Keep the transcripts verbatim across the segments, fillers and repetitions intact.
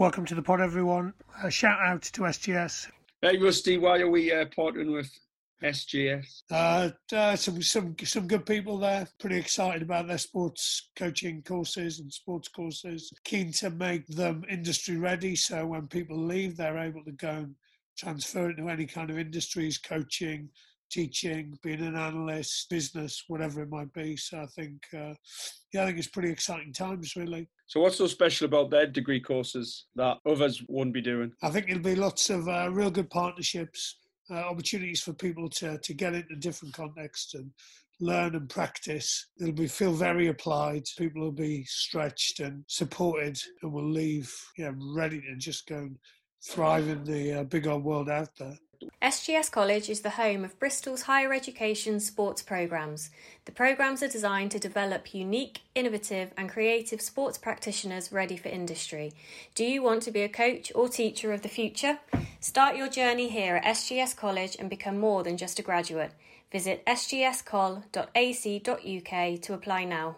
Welcome to the pod, everyone. A shout out to S G S. Hey, Rusty, why are we uh, partnering with S G S? Uh, uh, some some some good people there. Pretty excited about their sports coaching courses and sports courses. Keen to make them industry ready, so when people leave, they're able to go and transfer it to any kind of industries, coaching, teaching, being an analyst, business, whatever it might be. So I think, uh, yeah, I think it's pretty exciting times, really. So what's so special about their degree courses that others won't be doing? I think it'll be lots of uh, real good partnerships, uh, opportunities for people to, to get into different contexts and learn and practice. It'll be feel very applied. People will be stretched and supported and will leave yeah, ready to just go and thrive in the uh, big old world out there. S G S College is the home of Bristol's higher education sports programmes. The programmes are designed to develop unique, innovative and creative sports practitioners ready for industry. Do you want to be a coach or teacher of the future? Start your journey here at S G S College and become more than just a graduate. Visit s g s col dot a c dot u k to apply now.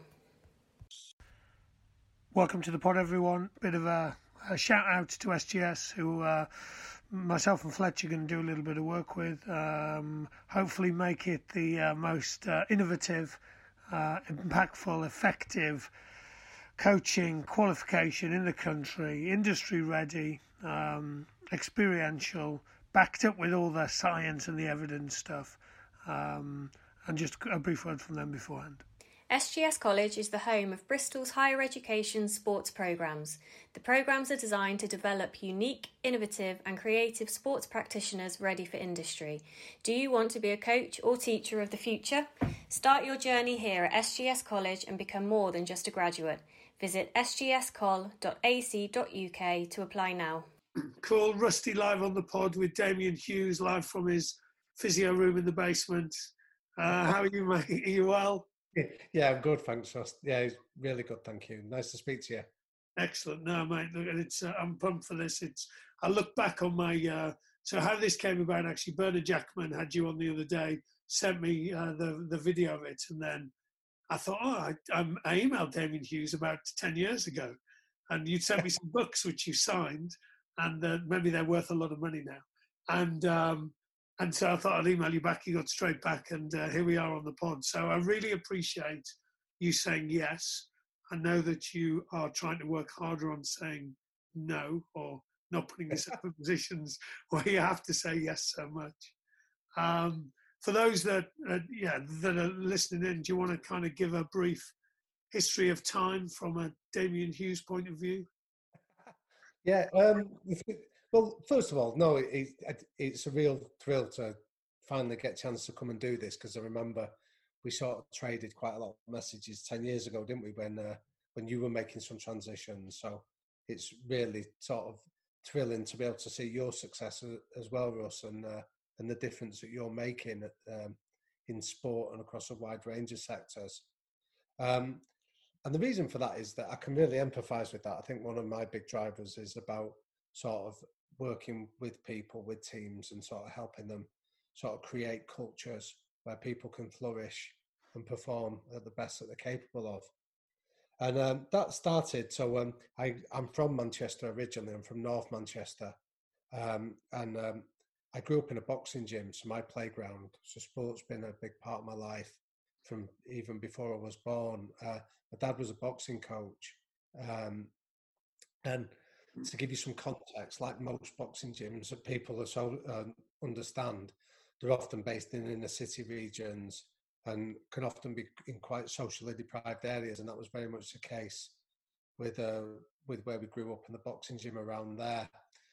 Welcome to the pod, everyone. Bit of a, a shout out to S G S, who uh, myself and Fletch are going to do a little bit of work with. Um, hopefully make it the uh, most uh, innovative, uh, impactful, effective coaching qualification in the country, industry ready, um, experiential, backed up with all the science and the evidence stuff. Um, and just a brief word from them beforehand. S G S College is the home of Bristol's higher education sports programmes. The programmes are designed to develop unique, innovative and creative sports practitioners ready for industry. Do you want to be a coach or teacher of the future? Start your journey here at S G S College and become more than just a graduate. Visit s g s col dot a c dot u k to apply now. Cool. Rusty live on the pod with Damien Hughes, live from his physio room in the basement. Uh, how are you, mate? Are you well? Yeah, I'm good, thanks, Ross. Yeah, it's really good, thank you. Nice to speak to you. Excellent. No, mate, look, it's uh, I'm pumped for this. It's I look back on my uh, so how this came about. Actually, Bernard Jackman had you on the other day, sent me uh, the the video of it, and then I thought, oh, I, I, I emailed Damien Hughes about ten years ago, and you'd sent me some books which you signed, and uh, maybe they're worth a lot of money now, and. Um, And so I thought I'd email you back. You got straight back, and uh, here we are on the pod. So I really appreciate you saying yes. I know that you are trying to work harder on saying no, or not putting yourself in positions where you have to say yes so much. Um, for those that, uh, yeah, that are listening in, do you want to kind of give a brief history of time from a Damien Hughes point of view? Yeah. Um, well, first of all, no, it, it, it's a real thrill to finally get a chance to come and do this, because I remember we sort of traded quite a lot of messages ten years ago, didn't we, when uh, when you were making some transitions. So it's really sort of thrilling to be able to see your success as well, Russ, and uh, and the difference that you're making um, in sport and across a wide range of sectors. Um, and the reason for that is that I can really empathise with that. I think one of my big drivers is about sort of working with people, with teams, and sort of helping them sort of create cultures where people can flourish and perform at the best that they're capable of. And um, that started, so um, I, I'm from Manchester originally. I'm from North Manchester. Um, and um, I grew up in a boxing gym, so my playground. So sport's been a big part of my life from even before I was born. Uh, my dad was a boxing coach. Um, and to give you some context, like most boxing gyms that people are so um, understand, they're often based in inner city regions and can often be in quite socially deprived areas, and that was very much the case with uh, with where we grew up in the boxing gym around there.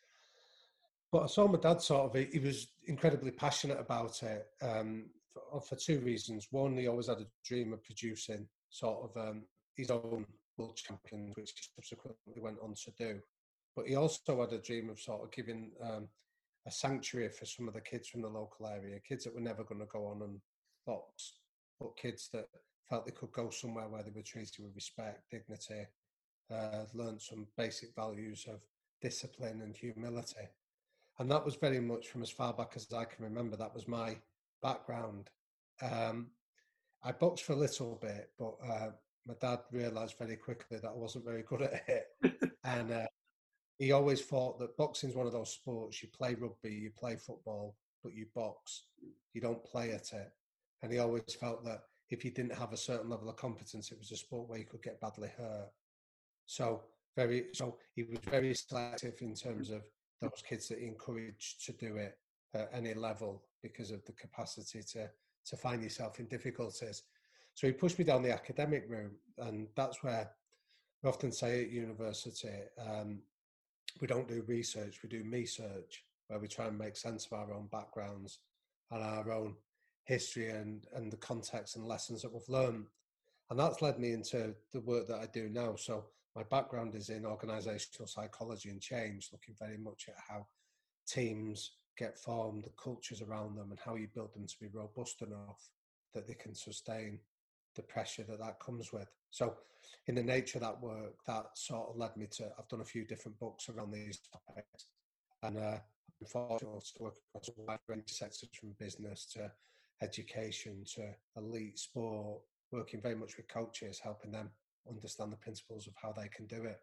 But I saw my dad sort of, he was incredibly passionate about it um, for, for two reasons. One, he always had a dream of producing sort of um, his own world champions, which he subsequently went on to do. But he also had a dream of sort of giving um, a sanctuary for some of the kids from the local area, kids that were never going to go on and box, but kids that felt they could go somewhere where they were treated with respect, dignity, uh, learned some basic values of discipline and humility. And that was very much from as far back as I can remember. That was my background. Um, I boxed for a little bit, but uh, my dad realised very quickly that I wasn't very good at it. and uh, he always thought that boxing's one of those sports, you play rugby, you play football, but you box, you don't play at it. And he always felt that if you didn't have a certain level of competence, it was a sport where you could get badly hurt. So very, so he was very selective in terms of those kids that he encouraged to do it at any level because of the capacity to to find yourself in difficulties. So he pushed me down the academic route, and that's where we often say at university, um, we don't do research, we do me-search, where we try and make sense of our own backgrounds and our own history and, and the context and lessons that we've learned. And that's led me into the work that I do now. So my background is in organisational psychology and change, looking very much at how teams get formed, the cultures around them, and how you build them to be robust enough that they can sustain the pressure that that comes with. So in the nature of that work, that sort of led me to, I've done a few different books around these topics, and uh, I'm fortunate to work across a wide range of sectors, from business to education to elite sport, working very much with coaches, helping them understand the principles of how they can do it.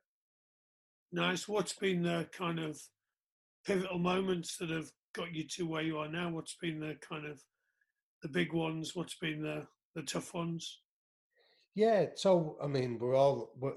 Nice. What's been the kind of pivotal moments that have got you to where you are now? What's been the kind of the big ones? What's been the, the tough ones? Yeah, so I mean, we're all, we're,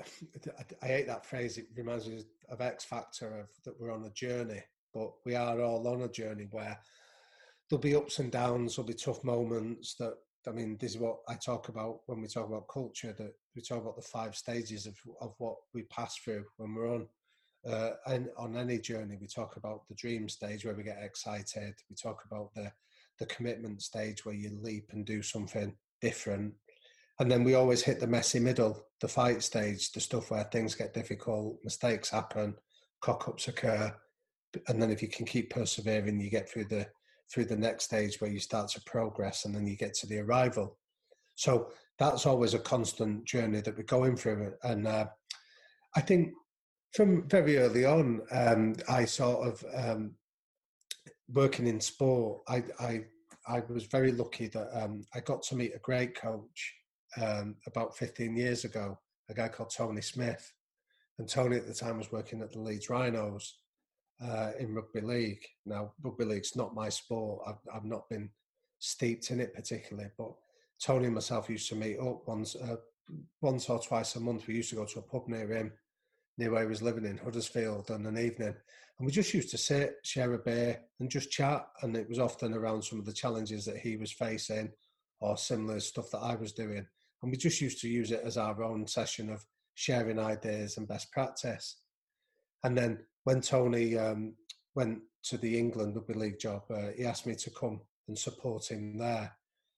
I hate that phrase, it reminds me of X Factor, of that we're on a journey, but we are all on a journey where there'll be ups and downs, there'll be tough moments that, I mean, this is what I talk about when we talk about culture, that we talk about the five stages of, of what we pass through when we're on. Uh, and on any journey, we talk about the dream stage where we get excited. We talk about the, the commitment stage where you leap and do something different. And then we always hit the messy middle, the fight stage, the stuff where things get difficult, mistakes happen, cock-ups occur. And then if you can keep persevering, you get through the through the next stage where you start to progress, and then you get to the arrival. So that's always a constant journey that we're going through. And uh, I think from very early on, um, I sort of, um, working in sport, I, I, I was very lucky that um, I got to meet a great coach um, about fifteen years ago, a guy called Tony Smith. And Tony at the time was working at the Leeds Rhinos uh, in rugby league. Now, rugby league's not my sport. I've, I've not been steeped in it particularly, but Tony and myself used to meet up once, uh, once or twice a month. We used to go to a pub near him, near where he was living in Huddersfield, on an evening. And we just used to sit, share a beer and just chat. And it was often around some of the challenges that he was facing or similar stuff that I was doing. And we just used to use it as our own session of sharing ideas and best practice. And then when Tony um, went to the England Rugby League job, uh, he asked me to come and support him there.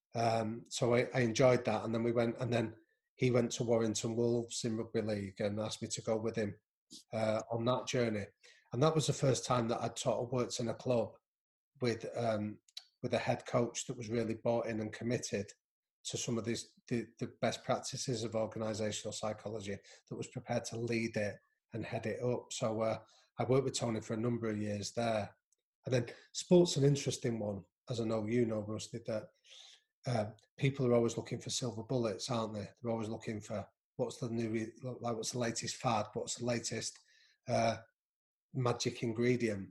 Um, so I, I enjoyed that. And then we went, and then he went to Warrington Wolves in Rugby League and asked me to go with him uh, on that journey. And that was the first time that I'd sort of worked in a club with um, with a head coach that was really bought in and committed to some of these the, the best practices of organisational psychology, that was prepared to lead it and head it up. So uh, I worked with Tony for a number of years there. And then sport's an interesting one, as I know you know, Rusty, that uh, people are always looking for silver bullets, aren't they? They're always looking for what's the new, like what's the latest fad, what's the latest uh, magic ingredient.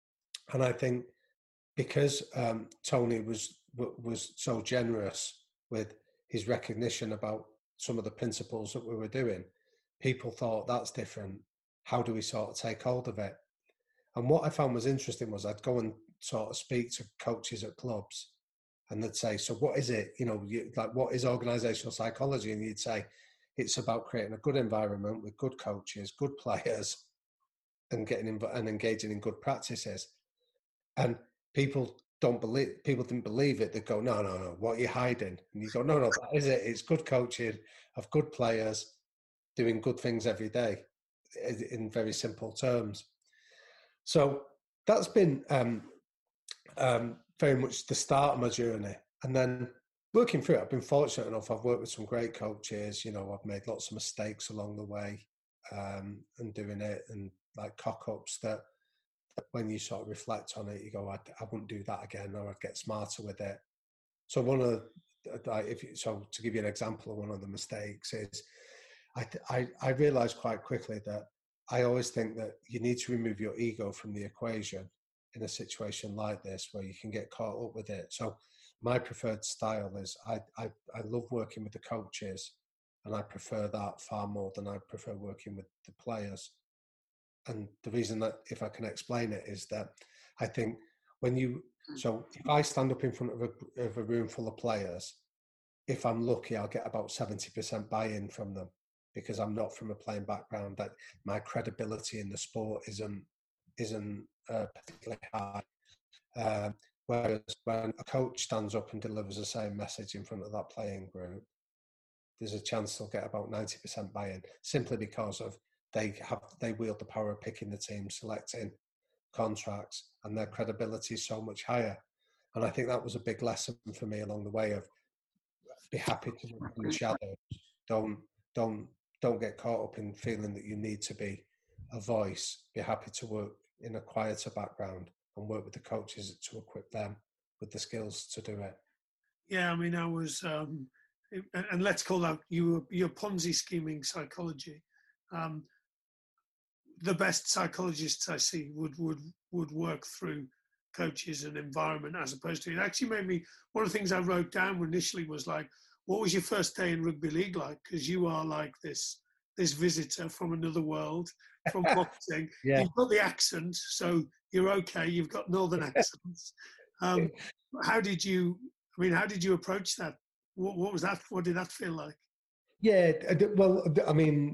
And I think because um, Tony was was so generous with his recognition about some of the principles that we were doing, people thought, that's different. How do we sort of take hold of it? And what I found was interesting was I'd go and sort of speak to coaches at clubs, and they'd say, so what is it? You know, you, like, what is organisational psychology? And you'd say, it's about creating a good environment with good coaches, good players, and getting inv- and engaging in good practices. And people don't believe, people didn't believe it. They'd go, no, no, no, what are you hiding? And you go, no, no, that is it. It's good coaching of good players doing good things every day, in very simple terms. So that's been um, um, very much the start of my journey. And then working through it, I've been fortunate enough. I've worked with some great coaches. You know, I've made lots of mistakes along the way um, and doing it, and like cock-ups that, that when you sort of reflect on it, you go, I, I wouldn't do that again, or I'd get smarter with it. So one of the, if you, so to give you an example of one of the mistakes is, I, I, I realised quite quickly that I always think that you need to remove your ego from the equation in a situation like this where you can get caught up with it. So my preferred style is I, I, I love working with the coaches, and I prefer that far more than I prefer working with the players. And the reason that, if I can explain it, is that I think when you, so if I stand up in front of a, of a room full of players, if I'm lucky, I'll get about seventy percent buy-in from them, because I'm not from a playing background. That my credibility in the sport isn't isn't uh, particularly high. Um, whereas when a coach stands up and delivers the same message in front of that playing group, there's a chance they'll get about ninety percent buy-in, simply because of they have they wield the power of picking the team, selecting contracts, and their credibility is so much higher. And I think that was a big lesson for me along the way of be happy to work in the shadows. Don't don't don't get caught up in feeling that you need to be a voice. Be happy to work in a quieter background and work with the coaches to equip them with the skills to do it. Yeah, I mean, I was, um, and let's call that you your Ponzi scheming psychology. Um, the best psychologists I see would would would work through coaches and environment, as opposed to, it actually made me, one of the things I wrote down initially was like, what was your first day in rugby league like? Because you are like this this visitor from another world, from boxing. Yeah. You've got the accent, so you're okay. You've got northern accents. Um, how did you? I mean, how did you approach that? What, what was that? What did that feel like? Yeah, well, I mean,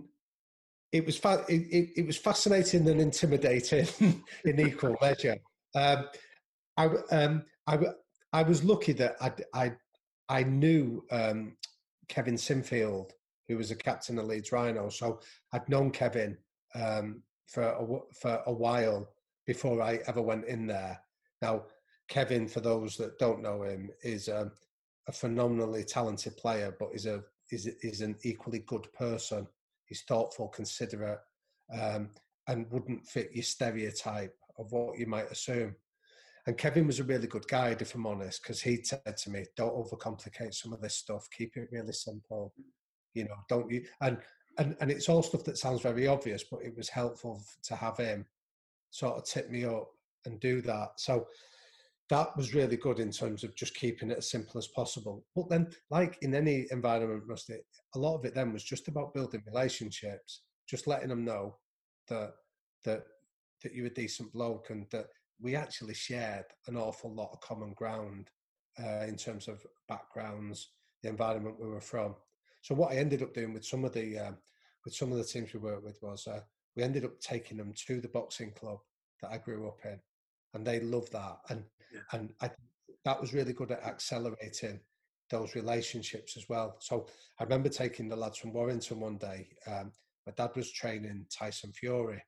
it was fa- it, it, it was fascinating and intimidating in equal measure. Um, I um I I was lucky that I I I knew um, Kevin Sinfield, who was a captain of Leeds Rhino, so I'd known Kevin um, for a, for a while before I ever went in there. Now, Kevin, for those that don't know him, is um, a phenomenally talented player, but is a is is an equally good person. He's thoughtful, considerate, um, and wouldn't fit your stereotype of what you might assume. And Kevin was a really good guide, if I'm honest, because he said to me, "Don't overcomplicate some of this stuff. Keep it really simple. You know, don't you?" And and and it's all stuff that sounds very obvious, but it was helpful to have him sort of tip me up and do that. So that was really good in terms of just keeping it as simple as possible. But then, like in any environment, Rusty, a lot of it then was just about building relationships, just letting them know that that that you're a decent bloke, and that we actually shared an awful lot of common ground uh, in terms of backgrounds, the environment we were from. So what I ended up doing with some of the um, with some of the teams we worked with was uh, we ended up taking them to the boxing club that I grew up in, and they loved that. And yeah. and I that was really good at accelerating those relationships as well. So I remember taking the lads from Warrington one day. Um, my dad was training Tyson Fury.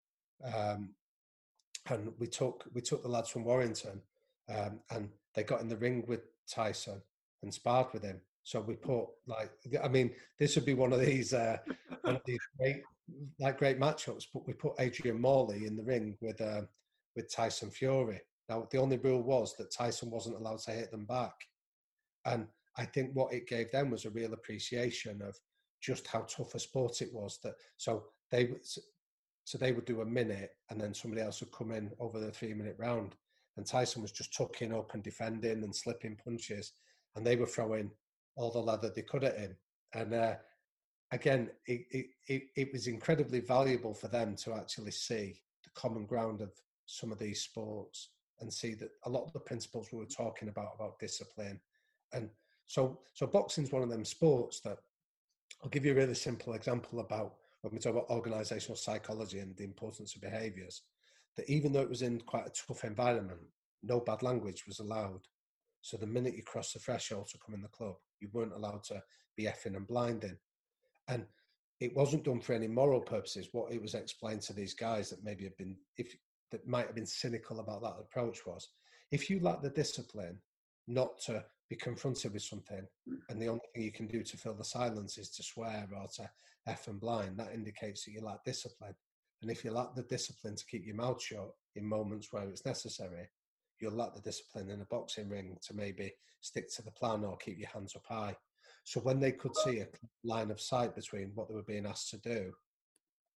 Um, And we took we took the lads from Warrington, um, and they got in the ring with Tyson and sparred with him. So we put like, I mean, this would be one of these uh, one of these great like great matchups. But we put Adrian Morley in the ring with uh, with Tyson Fury. Now the only rule was that Tyson wasn't allowed to hit them back, and I think what it gave them was a real appreciation of just how tough a sport it was. That so they. So they would do a minute, and then somebody else would come in over the three-minute round. And Tyson was just tucking up and defending and slipping punches, and they were throwing all the leather they could at him. And uh, again, it, it, it, it was incredibly valuable for them to actually see the common ground of some of these sports and see that a lot of the principles we were talking about, about discipline. And so, so boxing's one of them sports that I'll give you a really simple example about when we talk about organizational psychology and the importance of behaviors, that even though it was in quite a tough environment, no bad language was allowed. So the minute you crossed the threshold to come in the club, you weren't allowed to be effing and blinding. And it wasn't done for any moral purposes. What it was explained to these guys that maybe have been, if that might have been cynical about that approach was, if you lack the discipline not to be confronted with something, and the only thing you can do to fill the silence is to swear or to F and blind, that indicates that you lack discipline. And if you lack the discipline to keep your mouth shut in moments where it's necessary, you'll lack the discipline in a boxing ring to maybe stick to the plan or keep your hands up high. So when they could see a line of sight between what they were being asked to do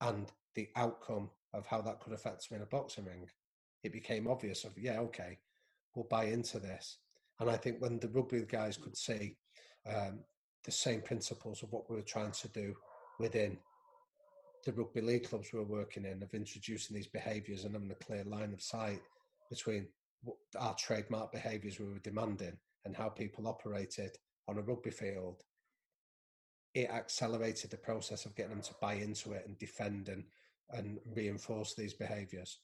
and the outcome of how that could affect them in a boxing ring, it became obvious of, yeah, okay, we'll buy into this. And I think when the rugby guys could see um, the same principles of what we were trying to do within the rugby league clubs we were working in, of introducing these behaviours and having a clear line of sight between our trademark behaviours we were demanding and how people operated on a rugby field, it accelerated the process of getting them to buy into it and defend and, and reinforce these behaviours.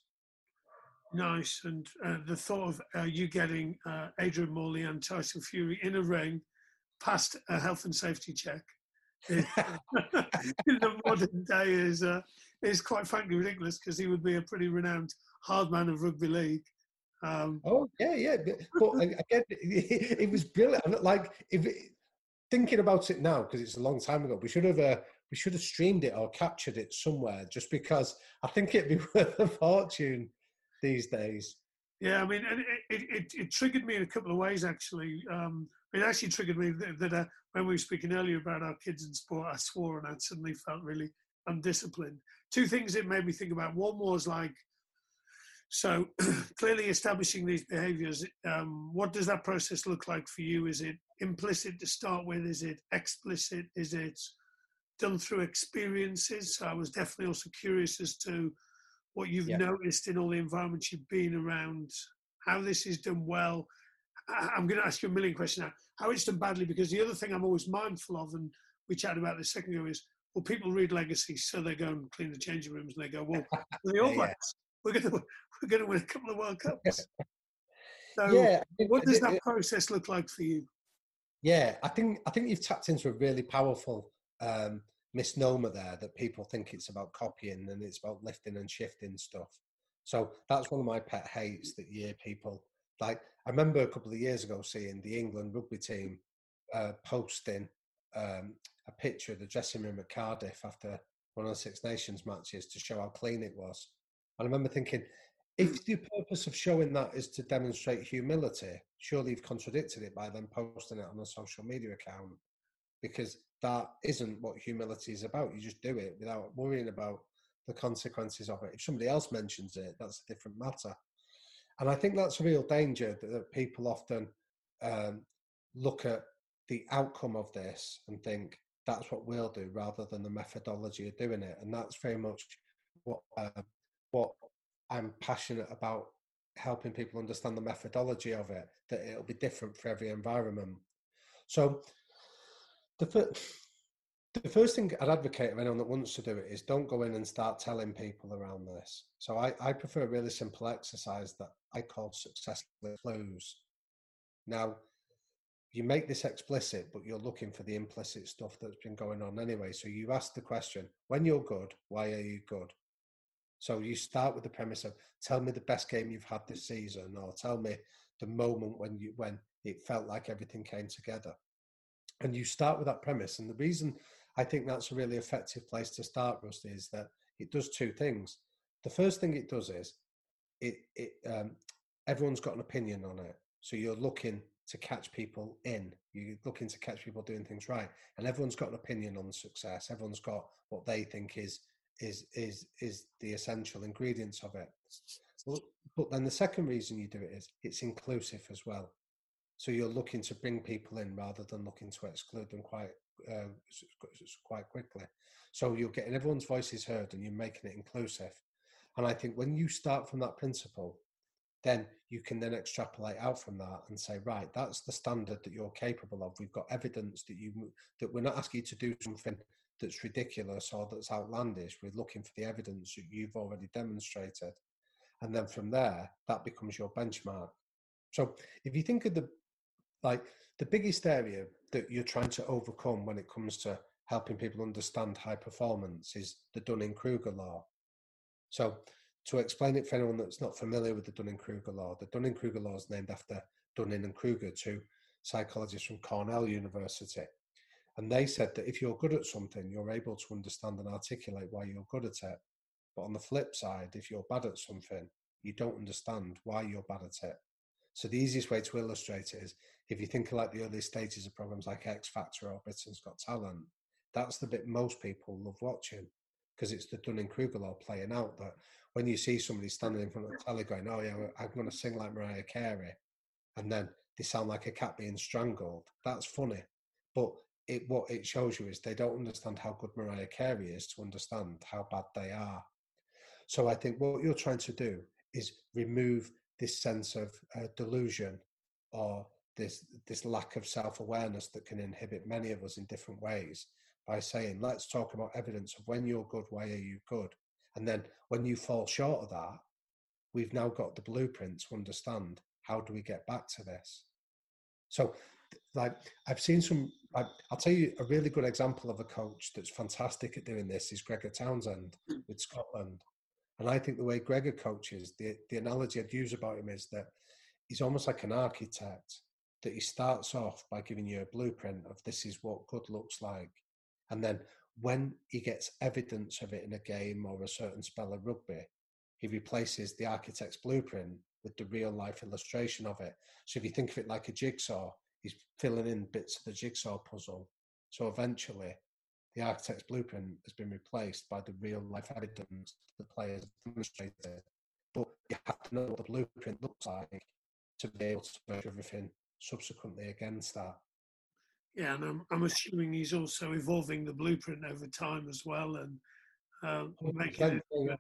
Nice. And uh, the thought of uh, you getting uh, Adrian Morley and Tyson Fury in a ring past a health and safety check in the modern day is uh, is quite frankly ridiculous, because he would be a pretty renowned hard man of rugby league. Um, oh yeah, yeah, but, but again, it, it was brilliant. Like, if it, thinking about it now, because it's a long time ago, we should have uh, we should have streamed it or captured it somewhere, just because I think it'd be worth a fortune these days. Yeah, I mean, and it, it, it triggered me in a couple of ways, actually. Um, it actually triggered me that, that uh, when we were speaking earlier about our kids in sport, I swore and I suddenly felt really undisciplined. Two things it made me think about. One was like, so clearly establishing these behaviours, um, what does that process look like for you? Is it implicit to start with? Is it explicit? Is it done through experiences? So I was definitely also curious as to what you've Yeah. noticed in all the environments you've been around, how this is done well. I- I'm going to ask you a million questions now, how it's done badly, because the other thing I'm always mindful of, and we chatted about this a second ago, is, well, people read Legacy, so they go and clean the changing rooms, and they go, well, we're the All Blacks. We're going to we're going to win a couple of World Cups. So, yeah, what does that process look like for you? Yeah, I think I think you've tapped into a really powerful um, misnomer there, that people think it's about copying and it's about lifting and shifting stuff. So that's one of my pet hates, that you hear people like. I remember a couple of years ago seeing the England rugby team uh, posting um, a picture of the dressing room at Cardiff after one of the Six Nations matches to show how clean it was. And I remember thinking, if the purpose of showing that is to demonstrate humility, surely you've contradicted it by then posting it on a social media account, because that isn't what humility is about. You just do it without worrying about the consequences of it. If somebody else mentions it, that's a different matter. And I think that's a real danger, that, that people often um, look at the outcome of this and think that's what we'll do, rather than the methodology of doing it. And that's very much what uh, what I'm passionate about, helping people understand the methodology of it, that it'll be different for every environment. So the first, the first thing I'd advocate of anyone that wants to do it is, don't go in and start telling people around this. So I, I prefer a really simple exercise that I call success clues. Now, you make this explicit, but you're looking for the implicit stuff that's been going on anyway. So you ask the question, when you're good, why are you good? So you start with the premise of, tell me the best game you've had this season, or tell me the moment when you when it felt like everything came together. And you start with that premise. And the reason I think that's a really effective place to start, Rusty, is that it does two things. The first thing it does is, it, it um, everyone's got an opinion on it. So you're looking to catch people in. You're looking to catch people doing things right. And everyone's got an opinion on success. Everyone's got what they think is is is is the essential ingredients of it. But then the second reason you do it is, it's inclusive as well. So you're looking to bring people in rather than looking to exclude them quite uh, quite quickly. So you're getting everyone's voices heard, and you're making it inclusive. And I think when you start from that principle, then you can then extrapolate out from that and say, right, that's the standard that you're capable of. We've got evidence that you that we're not asking you to do something that's ridiculous or that's outlandish. We're looking for the evidence that you've already demonstrated. And then from there, that becomes your benchmark. So if you think of the, like the biggest area that you're trying to overcome when it comes to helping people understand high performance is the Dunning-Kruger law. So to explain it for anyone that's not familiar with the Dunning-Kruger law, the Dunning-Kruger law is named after Dunning and Kruger, two psychologists from Cornell University. And they said that if you're good at something, you're able to understand and articulate why you're good at it. But on the flip side, if you're bad at something, you don't understand why you're bad at it. So the easiest way to illustrate it is, if you think of like the early stages of programs like X Factor or Britain's Got Talent, that's the bit most people love watching, because it's the Dunning-Kruger law playing out that when you see somebody standing in front of the telly going, oh yeah, I'm going to sing like Mariah Carey, and then they sound like a cat being strangled, that's funny. But it, what it shows you is they don't understand how good Mariah Carey is to understand how bad they are. So I think what you're trying to do is remove this sense of uh, delusion or this this lack of self-awareness that can inhibit many of us in different ways by saying, let's talk about evidence of when you're good, why are you good? And then when you fall short of that, we've now got the blueprint to understand how do we get back to this. So like I've seen some, I, I'll tell you a really good example of a coach that's fantastic at doing this is Gregor Townsend with Scotland. And I think the way Gregor coaches, the, the analogy I'd use about him is that he's almost like an architect, that he starts off by giving you a blueprint of this is what good looks like. And then when he gets evidence of it in a game or a certain spell of rugby, he replaces the architect's blueprint with the real life illustration of it. So if you think of it like a jigsaw, he's filling in bits of the jigsaw puzzle. So eventually the architect's blueprint has been replaced by the real life evidence the players demonstrated. But you have to know what the blueprint looks like to be able to measure everything subsequently against that. Yeah, and I'm, I'm assuming he's also evolving the blueprint over time as well, and uh, making it uh,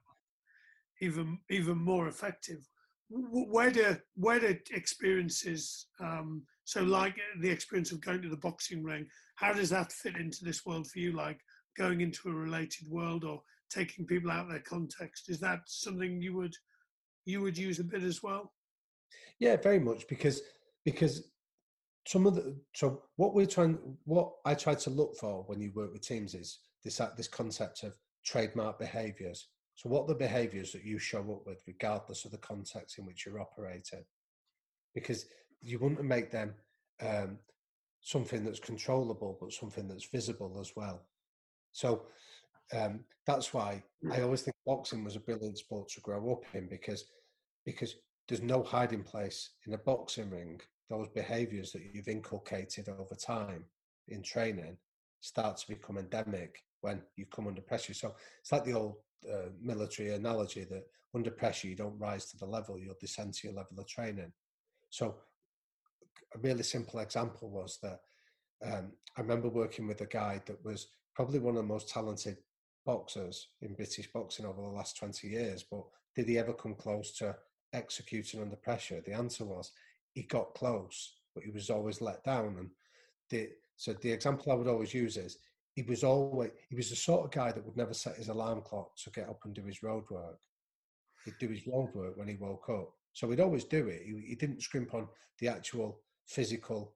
even even more effective. Where do where do experiences, um, so like the experience of going to the boxing ring, how does that fit into this world for you? Like going into a related world or taking people out of their context, is that something you would you would use a bit as well? Yeah, very much, because because some of the so what we're trying, what I try to look for when you work with teams is this this concept of trademark behaviours. So what are the behaviours that you show up with, regardless of the context in which you're operating? Because you want to make them um, something that's controllable, but something that's visible as well. So um, that's why I always think boxing was a brilliant sport to grow up in, because because there's no hiding place in a boxing ring. Those behaviours that you've inculcated over time in training start to become endemic when you come under pressure. So it's like the old uh, military analogy that under pressure you don't rise to the level, you'll descend to your level of training. So a really simple example was that um, I remember working with a guy that was probably one of the most talented boxers in British boxing over the last twenty years, but did he ever come close to executing under pressure? The answer was he got close, but he was always let down. And the, so the example I would always use is he was always he was the sort of guy that would never set his alarm clock to get up and do his road work. He'd do his road work when he woke up. So he'd always do it. He, he didn't scrimp on the actual physical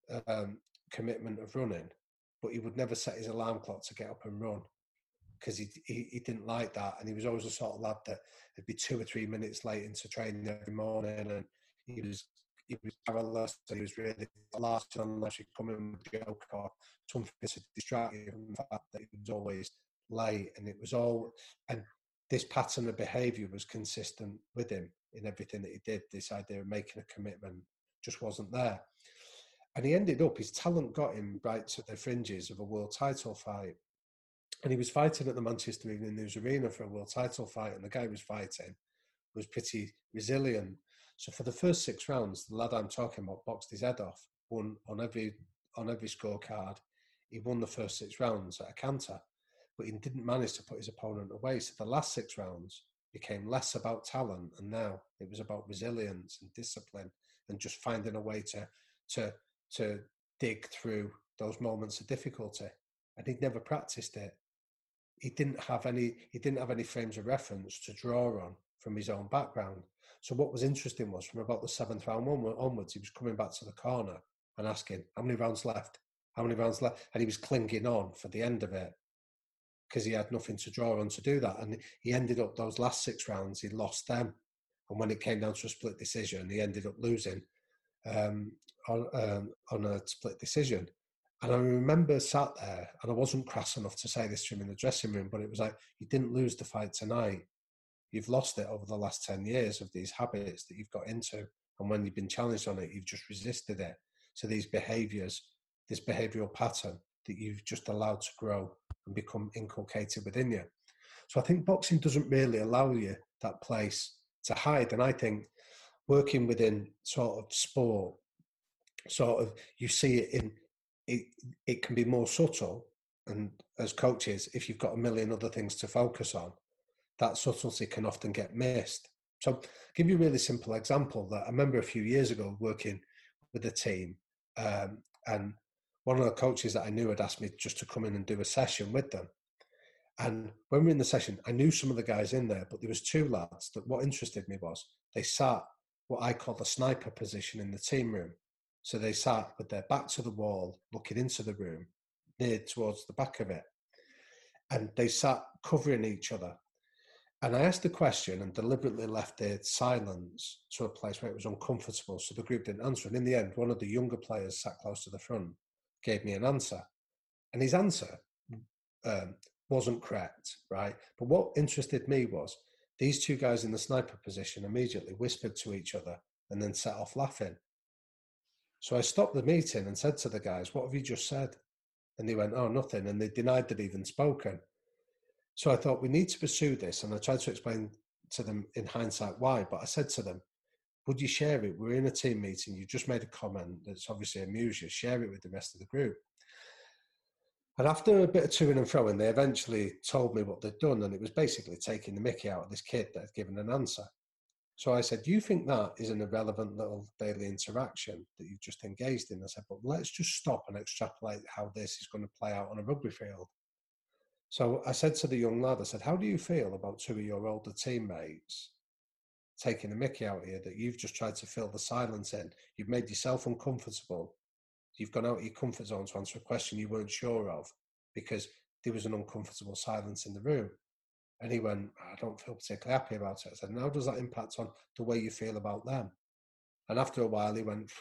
um, commitment of running, but he would never set his alarm clock to get up and run, because he, he he didn't like that. And he was always the sort of lad that would be two or three minutes late into training every morning, and he was he was careless, and he was really last unless you come in with a joke or something to distract you from the fact that he was always late. And it was all, and this pattern of behaviour was consistent with him in everything that he did. This idea of making a commitment just wasn't there. And he ended up, his talent got him right to the fringes of a world title fight. And he was fighting at the Manchester Evening News Arena for a world title fight, and the guy he was fighting was pretty resilient. So for the first six rounds, the lad I'm talking about boxed his head off, won on every on every scorecard. He won the first six rounds at a canter, but he didn't manage to put his opponent away. So the last six rounds became less about talent, and now it was about resilience and discipline and just finding a way to to to dig through those moments of difficulty. And he'd never practiced it. He didn't have any he didn't have any frames of reference to draw on from his own background. So what was interesting was from about the seventh round onwards, he was coming back to the corner and asking, how many rounds left? How many rounds left? And he was clinging on for the end of it because he had nothing to draw on to do that. And he ended up, those last six rounds, he lost them. And when it came down to a split decision, he ended up losing um, on, um, on a split decision. And I remember sat there, and I wasn't crass enough to say this to him in the dressing room, but it was like, you didn't lose the fight tonight. You've lost it over the last ten years of these habits that you've got into. And when you've been challenged on it, you've just resisted it. So these behaviours, this behavioural pattern that you've just allowed to grow and become inculcated within you. So I think boxing doesn't really allow you that place to hide. And I think working within sort of sport, sort of, you see it in, it, it can be more subtle. And as coaches, if you've got a million other things to focus on, that subtlety can often get missed. So I'll give you a really simple example that I remember a few years ago working with a team, um, and one of the coaches that I knew had asked me just to come in and do a session with them. And when we were in the session, I knew some of the guys in there, but there was two lads that what interested me was they sat what I call the sniper position in the team room. So they sat with their back to the wall, looking into the room, near towards the back of it. And they sat covering each other. And I asked the question and deliberately left the silence to a place where it was uncomfortable, so the group didn't answer. And in the end, one of the younger players sat close to the front, gave me an answer. And his answer um, wasn't correct, right? But what interested me was these two guys in the sniper position immediately whispered to each other and then set off laughing. So I stopped the meeting and said to the guys, "What have you just said?" And they went, "Oh, nothing." And they denied they'd even spoken. So I thought, we need to pursue this. And I tried to explain to them in hindsight why, but I said to them, would you share it? We're in a team meeting. You just made a comment that's obviously amused you. Share it with the rest of the group. And after a bit of toing and froing, they eventually told me what they'd done. And it was basically taking the mickey out of this kid that had given an answer. So I said, do you think that is an irrelevant little daily interaction that you've just engaged in? I said, but let's just stop and extrapolate how this is going to play out on a rugby field. So I said to the young lad, I said, how do you feel about two of your older teammates taking the mickey out here that you've just tried to fill the silence in? You've made yourself uncomfortable. You've gone out of your comfort zone to answer a question you weren't sure of because there was an uncomfortable silence in the room. And he went, I don't feel particularly happy about it. I said, and how does that impact on the way you feel about them? And after a while, he went,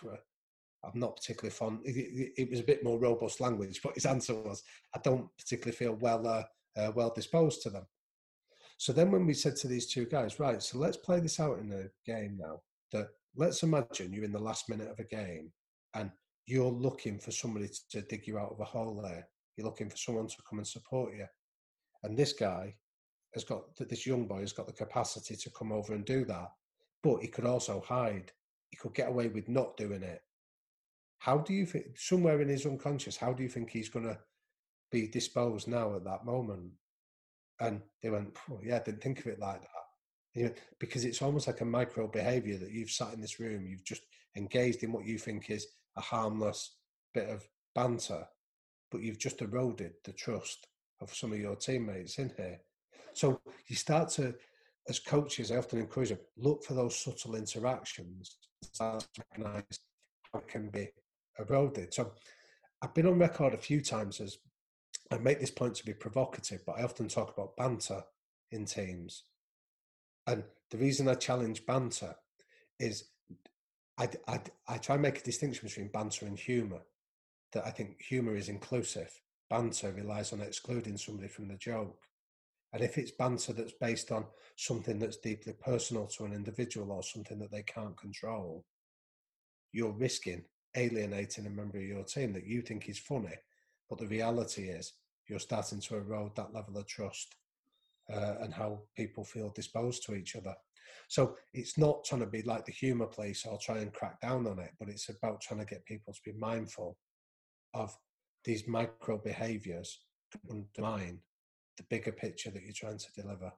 I'm not particularly fond. It, it was a bit more robust language, but his answer was, I don't particularly feel well uh, uh, well disposed to them. So then when we said to these two guys, right, so let's play this out in a game now. That let's imagine you're in the last minute of a game and you're looking for somebody to dig you out of a hole there. You're looking for someone to come and support you. And this guy has got, this young boy has got the capacity to come over and do that, but he could also hide. He could get away with not doing it. How do you think, somewhere in his unconscious, how do you think he's going to be disposed now at that moment? And they went, oh, yeah, I didn't think of it like that. You know, because it's almost like a micro behavior that you've sat in this room, you've just engaged in what you think is a harmless bit of banter, but you've just eroded the trust of some of your teammates in here. So you start to, as coaches, I often encourage them, look for those subtle interactions, start to recognize how it can be eroded. So I've been on record a few times as, I make this point to be provocative, but I often talk about banter in teams. And the reason I challenge banter is I, I, I try and make a distinction between banter and humour, that I think humour is inclusive. Banter relies on excluding somebody from the joke. And if it's banter that's based on something that's deeply personal to an individual or something that they can't control, you're risking alienating a member of your team that you think is funny. But the reality is you're starting to erode that level of trust uh, and how people feel disposed to each other. So it's not trying to be like the humour police or try and crack down on it, but it's about trying to get people to be mindful of these micro behaviours to undermine the bigger picture that you're trying to deliver.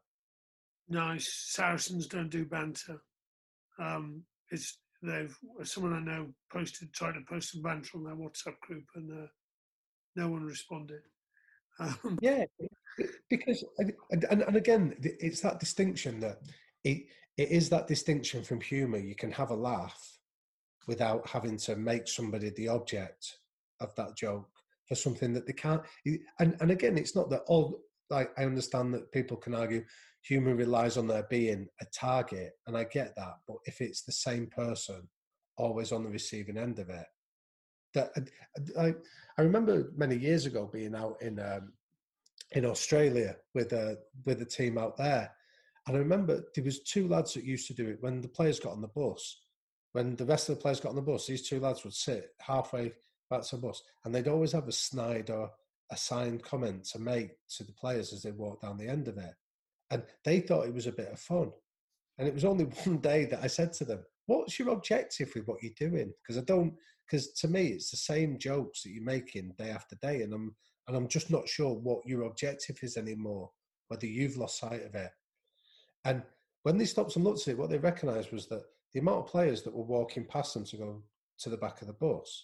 Nice. Saracens don't do banter. Um, it's they've someone I know posted tried to post some banter on their WhatsApp group and uh, no one responded. Um, yeah, because and, and and again, it's that distinction that it it is that distinction from humour. You can have a laugh without having to make somebody the object of that joke for something that they can't. And and again, it's not that all. Like, I understand that people can argue humour relies on there being a target, and I get that. But if it's the same person always on the receiving end of it, that I, I remember many years ago being out in um, in Australia with a with a team out there, and I remember there was two lads that used to do it when the players got on the bus. When the rest of the players got on the bus, these two lads would sit halfway back to the bus, and they'd always have a snide or a signed comment to make to the players as they walk down the end of it. And they thought it was a bit of fun. And it was only one day that I said to them, what's your objective with what you're doing? Because I don't, because to me, it's the same jokes that you're making day after day. And I'm, and I'm just not sure what your objective is anymore, whether you've lost sight of it. And when they stopped and looked at it, what they recognised was that the amount of players that were walking past them to go to the back of the bus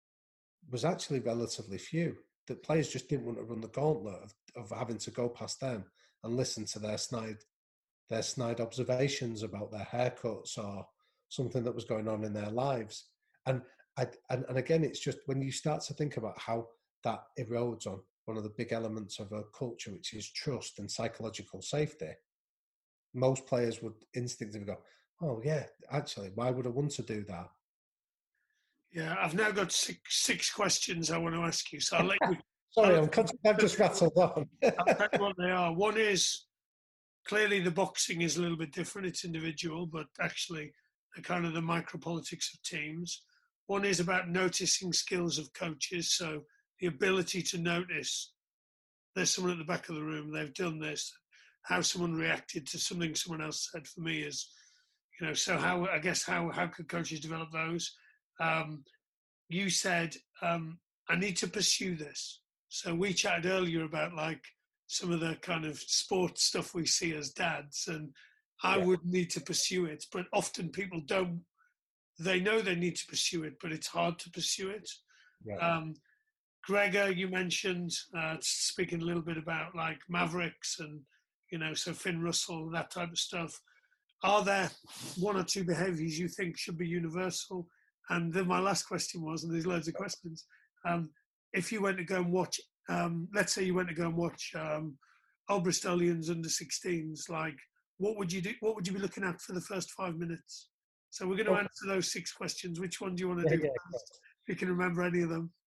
was actually relatively few. That players just didn't want to run the gauntlet of, of having to go past them and listen to their snide, their snide observations about their haircuts or something that was going on in their lives. And, I, and and again, it's just when you start to think about how that erodes on one of the big elements of a culture, which is trust and psychological safety. Most players would instinctively go, oh yeah, actually, why would I want to do that? Yeah, I've now got six, six questions I want to ask you. So I'll let you. Sorry, I'll, I'm conscious I've just rattled on. I'll tell you what they are. One is clearly the boxing is a little bit different. It's individual, but actually the kind of the micropolitics of teams. One is about noticing skills of coaches. So the ability to notice there's someone at the back of the room, they've done this, how someone reacted to something someone else said. For me is, you know, so how, I guess, how, how could coaches develop those? Um, you said, um, I need to pursue this. So we chatted earlier about like some of the kind of sports stuff we see as dads, and I yeah. would need to pursue it, but often people don't, they know they need to pursue it, but it's hard to pursue it. Yeah. Um, Gregor, you mentioned, uh, speaking a little bit about like Mavericks and, you know, so Finn Russell, that type of stuff. Are there one or two behaviours you think should be universal? And then my last question was, and there's loads of questions, um, if you went to go and watch, um, let's say you went to go and watch um, Old Bristolians under sixteens, like what would you do? What would you be looking at for the first five minutes? So we're going to okay. answer those six questions. Which one do you want to yeah, do yeah, first? If you can remember any of them.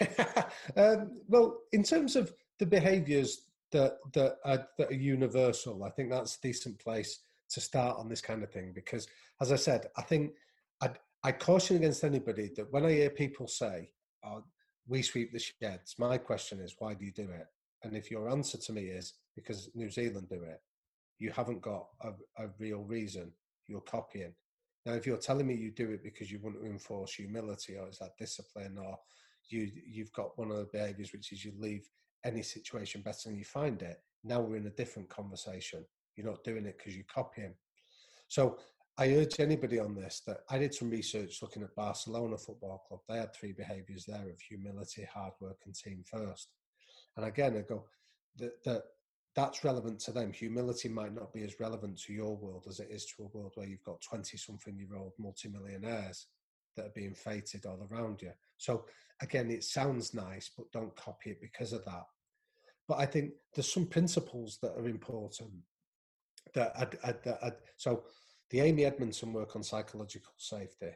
um, well, in terms of the behaviours that that are, that are universal, I think that's a decent place to start on this kind of thing, because, as I said, I think I'd, I caution against anybody that when I hear people say, oh, we sweep the sheds, my question is, why do you do it? And if your answer to me is, because New Zealand do it, you haven't got a, a real reason, you're copying. Now, if you're telling me you do it because you want to enforce humility, or is that discipline, or you, you've got one of the behaviours which is you leave any situation better than you find it, now we're in a different conversation. You're not doing it because you're copying. So I urge anybody on this that I did some research looking at Barcelona Football Club. They had three behaviours there of humility, hard work and team first. And again, I go, that, that that's relevant to them. Humility might not be as relevant to your world as it is to a world where you've got twenty-something-year-old multimillionaires that are being feted all around you. So again, it sounds nice, but don't copy it because of that. But I think there's some principles that are important. That I'd, I'd, I'd, so the Amy Edmondson work on psychological safety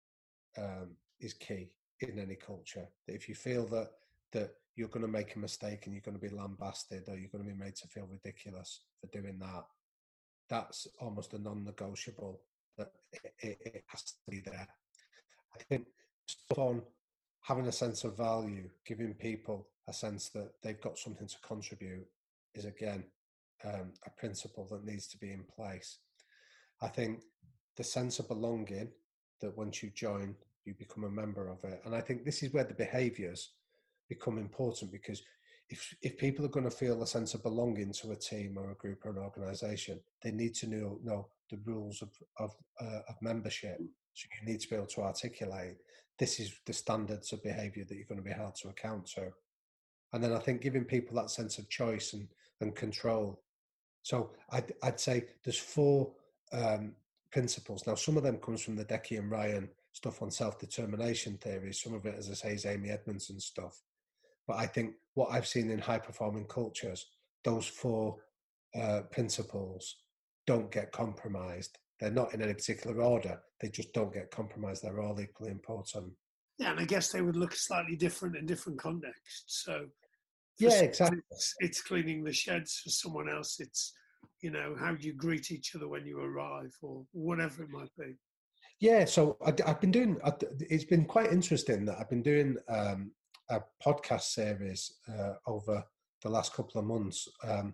um, is key in any culture. That if you feel that that you're going to make a mistake and you're going to be lambasted, or you're going to be made to feel ridiculous for doing that, that's almost a non-negotiable. That it, it, it has to be there. I think stuff on having a sense of value, giving people a sense that they've got something to contribute, is again um, a principle that needs to be in place. I think the sense of belonging, that once you join, you become a member of it. And I think this is where the behaviours become important, because if if people are going to feel a sense of belonging to a team or a group or an organisation, they need to know, know the rules of, of, uh, of membership. So you need to be able to articulate, this is the standards of behaviour that you're going to be held to account to. And then I think giving people that sense of choice and, and control. So I'd, I'd say there's four um, principles. Now, some of them comes from the Decky and Ryan stuff on self-determination theories. Some of it, as I say, is Amy Edmondson stuff. But I think what I've seen in high-performing cultures, those four uh, principles don't get compromised. They're not in any particular order. They just don't get compromised. They're all equally important. Yeah, and I guess they would look slightly different in different contexts. So, yeah, exactly. It's, it's cleaning the sheds. For someone else, it's, you know, how you greet each other when you arrive, or whatever it might be. Yeah, so I, I've been doing. It's been quite interesting that I've been doing um, a podcast series uh, over the last couple of months um,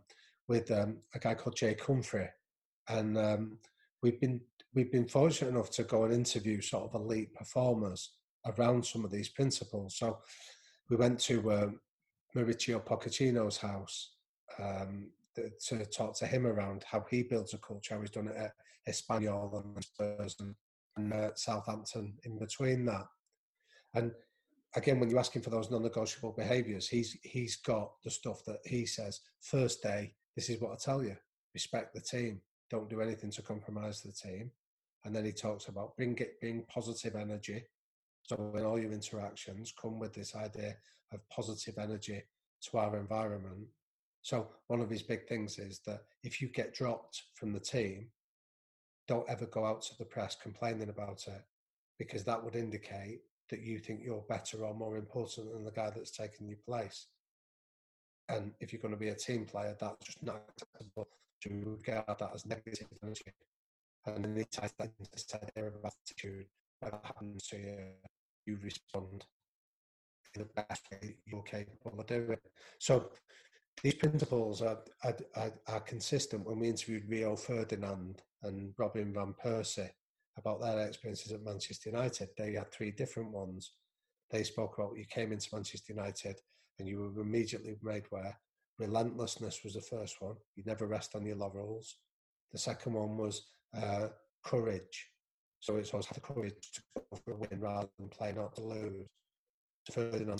with um, a guy called Jake Humphrey, and um, we've been we've been fortunate enough to go and interview sort of elite performers around some of these principles. So we went to um, Mauricio Pochettino's house um, to talk to him around how he builds a culture, how he's done it at Espanyol and Spurs and, and uh, Southampton in between that. And again, when you're asking for those non-negotiable behaviours, he's he's got the stuff that he says, first day, this is what I tell you, respect the team, don't do anything to compromise the team. And then he talks about bring it, bring positive energy. So in all your interactions, come with this idea of positive energy to our environment. So one of his big things is that if you get dropped from the team, don't ever go out to the press complaining about it, because that would indicate that you think you're better or more important than the guy that's taken your place. And if you're going to be a team player, that's just not acceptable to regard that as negative energy. And then he ties that into this idea of attitude. Whatever happens to you, you respond in the best way you're capable of doing. So these principles are, are, are, are consistent. When we interviewed Rio Ferdinand and Robin Van Persie about their experiences at Manchester United, they had three different ones. They spoke about you came into Manchester United and you were immediately made aware. Relentlessness was the first one. You never rest on your laurels. The second one was uh, courage. So it's always had the courage to go for a win rather than play not to lose. Ferdinand,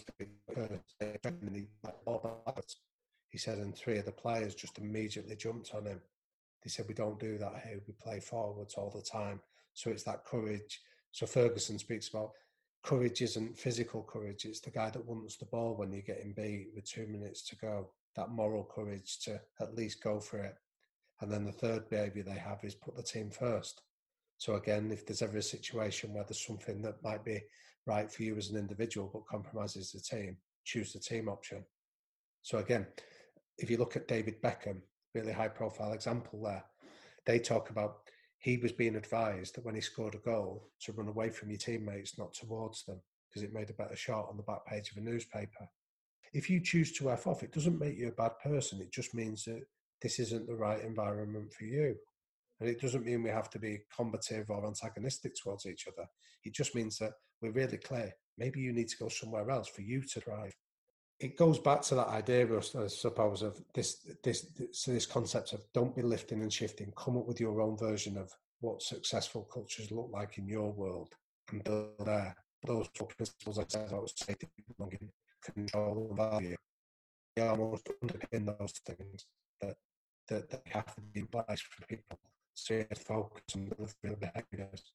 he said, and three of the players just immediately jumped on him. They said, we don't do that here. We play forwards all the time. So it's that courage. So Ferguson speaks about courage isn't physical courage. It's the guy that wants the ball when you're getting beat with two minutes to go. That moral courage to at least go for it. And then the third behaviour they have is put the team first. So again, if there's ever a situation where there's something that might be right for you as an individual but compromises the team, choose the team option. So again, if you look at David Beckham, really high profile example there, they talk about he was being advised that when he scored a goal to run away from your teammates, not towards them, because it made a better shot on the back page of a newspaper. If you choose to F off, it doesn't make you a bad person. It just means that this isn't the right environment for you. And it doesn't mean we have to be combative or antagonistic towards each other. It just means that we're really clear. Maybe you need to go somewhere else for you to thrive. It goes back to that idea, I suppose, of this this so this concept of don't be lifting and shifting. Come up with your own version of what successful cultures look like in your world and build there. Those four principles I said about safety, belonging, control, and value, they almost underpin those things that that, that have to be in place for people. So focus on the behaviours.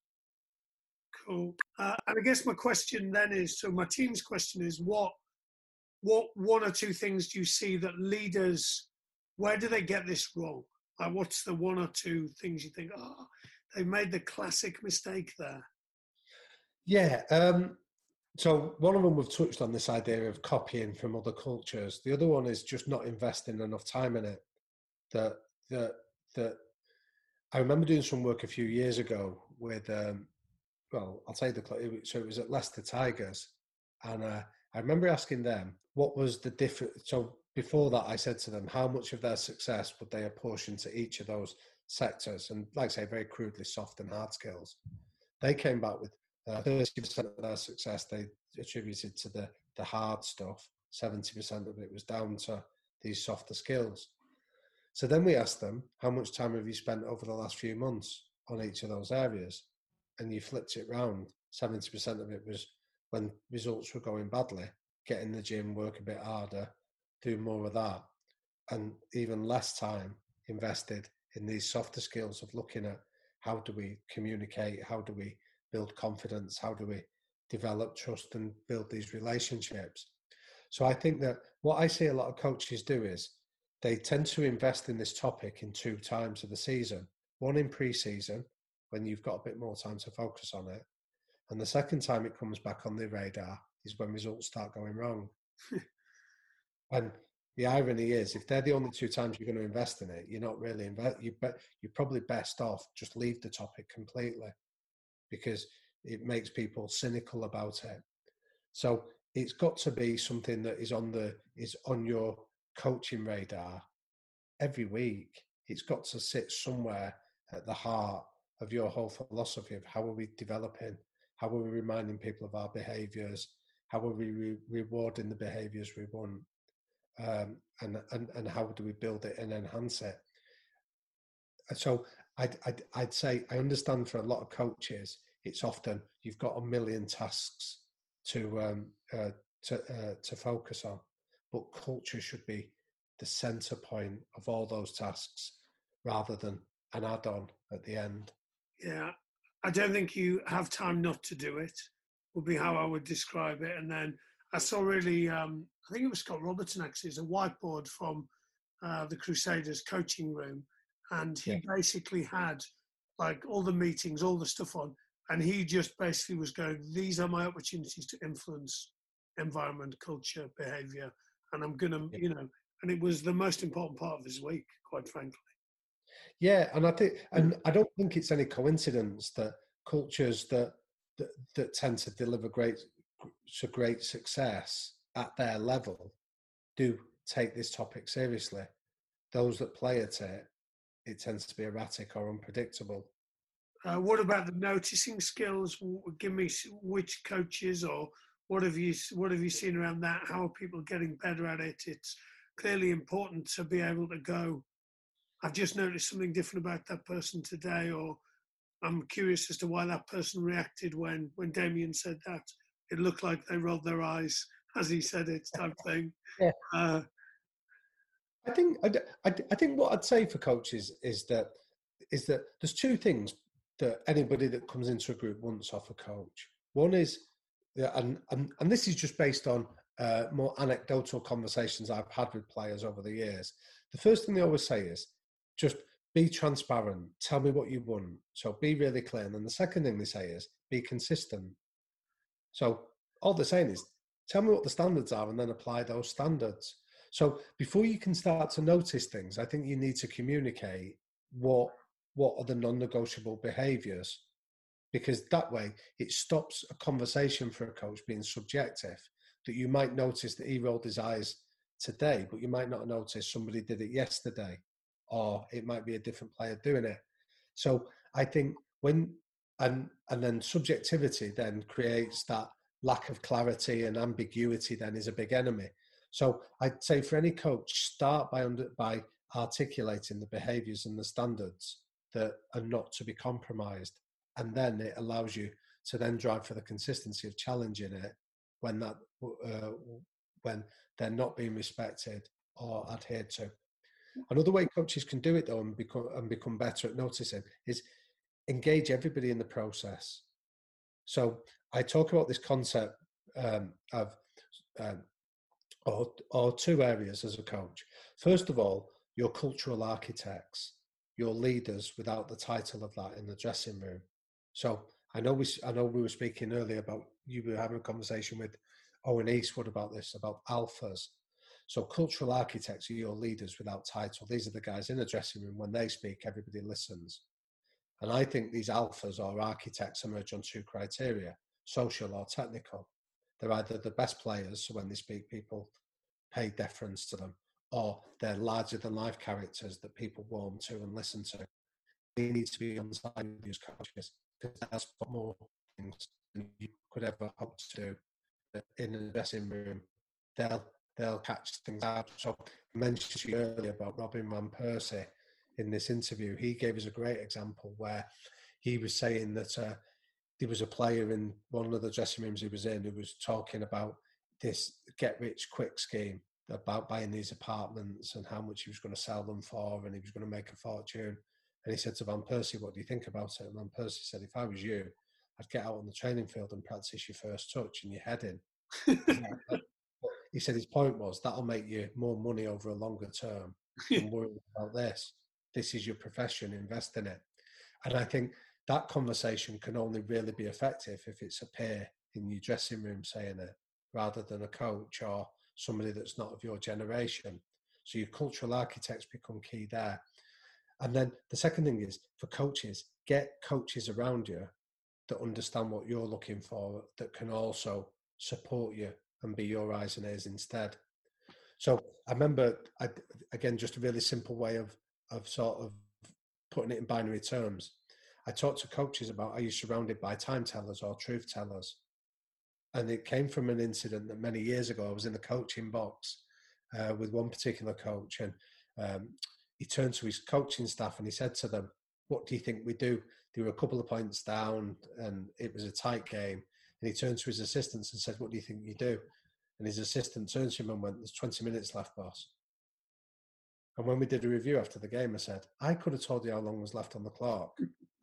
Cool. Uh, and I guess my question then is, so my team's question is, what, what one or two things do you see that leaders, where do they get this wrong? Like, what's the one or two things you think, oh, they made the classic mistake there? Yeah. Um, so one of them we've touched on, this idea of copying from other cultures. The other one is just not investing enough time in it. That that that. I remember doing some work a few years ago with, um, well, I'll tell you the club. So it was at Leicester Tigers, and uh, I remember asking them what was the difference. So before that, I said to them, how much of their success would they apportion to each of those sectors? And like I say, very crudely, soft and hard skills. They came back with uh, thirty percent of their success they attributed to the the hard stuff. seventy percent of it was down to these softer skills. So then we asked them, how much time have you spent over the last few months on each of those areas? And you flipped it round. seventy percent of it was when results were going badly, get in the gym, work a bit harder, do more of that. And even less time invested in these softer skills of looking at how do we communicate, how do we build confidence, how do we develop trust and build these relationships. So I think that what I see a lot of coaches do is, they tend to invest in this topic in two times of the season. One in pre-season, when you've got a bit more time to focus on it. And the second time it comes back on the radar is when results start going wrong. And the irony is, if they're the only two times you're going to invest in it, you're not really invest. You bet you're probably best off just leave the topic completely, because it makes people cynical about it. So it's got to be something that is on the is on your coaching radar every week, it's got to sit somewhere at the heart of your whole philosophy of how are we developing, how are we reminding people of our behaviours, how are we re- rewarding the behaviours we want, um, and, and, and how do we build it and enhance it. So I'd, I'd, I'd say I understand for a lot of coaches, it's often you've got a million tasks to um, uh, to uh, to focus on, but culture should be the center point of all those tasks rather than an add-on at the end. Yeah, I don't think you have time not to do it, would be how I would describe it. And then I saw really, um, I think it was Scott Robertson actually, it's a whiteboard from uh, the Crusaders coaching room. And he yeah. basically had like all the meetings, all the stuff on, and he just basically was going, these are my opportunities to influence environment, culture, behavior. And I'm going to, yeah. you know, and it was the most important part of his week, quite frankly. Yeah, and I think, and I don't think it's any coincidence that cultures that that, that tend to deliver great, so great success at their level do take this topic seriously. Those that play at it, it tends to be erratic or unpredictable. Uh, what about the noticing skills? Give me which coaches or what have you what have you seen around that? How are people getting better at it? It's clearly important to be able to go, I've just noticed something different about that person today, or I'm curious as to why that person reacted when, when Damien said that. It looked like they rolled their eyes as he said it, type thing. Yeah. Uh, I think I, I, I think what I'd say for coaches is that is that there's two things that anybody that comes into a group wants off a coach. One is, and and, and this is just based on uh, more anecdotal conversations I've had with players over the years. The first thing they always say is, just be transparent. Tell me what you want. So be really clear. And then the second thing they say is be consistent. So all they're saying is tell me what the standards are and then apply those standards. So before you can start to notice things, I think you need to communicate what what are the non-negotiable behaviours, because that way it stops a conversation for a coach being subjective, that you might notice that he rolled his eyes today, but you might not notice somebody did it yesterday, or it might be a different player doing it. So I think when, and and then subjectivity then creates that lack of clarity, and ambiguity then is a big enemy. So I'd say for any coach, start by under, by articulating the behaviours and the standards that are not to be compromised. And then it allows you to then drive for the consistency of challenging it when that uh, when they're not being respected or adhered to. Another way coaches can do it though and become and become better at noticing is engage everybody in the process. So I talk about this concept um, of um, or, or two areas as a coach. First of all, your cultural architects, your leaders without the title of that in the dressing room. So I know we I know we were speaking earlier about, you were having a conversation with Owen Eastwood about this, about alphas. So cultural architects are your leaders without title. These are the guys in the dressing room. When they speak, everybody listens. And I think these alphas or architects emerge on two criteria, social or technical. They're either the best players, so when they speak, people pay deference to them, or they're larger than life characters that people warm to and listen to. They need to be on side with these coaches, because that's more things than you could ever hope to do in a dressing room. They'll they'll catch things out. So I mentioned to you earlier about Robin Van Persie in this interview. He gave us a great example where he was saying that uh, there was a player in one of the dressing rooms he was in who was talking about this get-rich-quick scheme about buying these apartments and how much he was going to sell them for, and he was going to make a fortune. And he said to Van Persie, what do you think about it? And Van Persie said, if I was you, I'd get out on the training field and practice your first touch and your heading. He said his point was, that'll make you more money over a longer term than worrying about this. This is your profession, invest in it. And I think that conversation can only really be effective if it's a peer in your dressing room saying it, rather than a coach or somebody that's not of your generation. So your cultural architects become key there. And then the second thing is, for coaches, get coaches around you that understand what you're looking for, that can also support you and be your eyes and ears instead. So I remember, I, again, just a really simple way of of sort of putting it in binary terms. I talked to coaches about, are you surrounded by time tellers or truth tellers? And it came from an incident that many years ago, I was in the coaching box uh, with one particular coach, and um, he turned to his coaching staff and he said to them, what do you think we do? They were a couple of points down and it was a tight game. And he turned to his assistants and said, what do you think you do? And his assistant turned to him and went, there's twenty minutes left, boss. And when we did a review after the game, I said, I could have told you how long was left on the clock.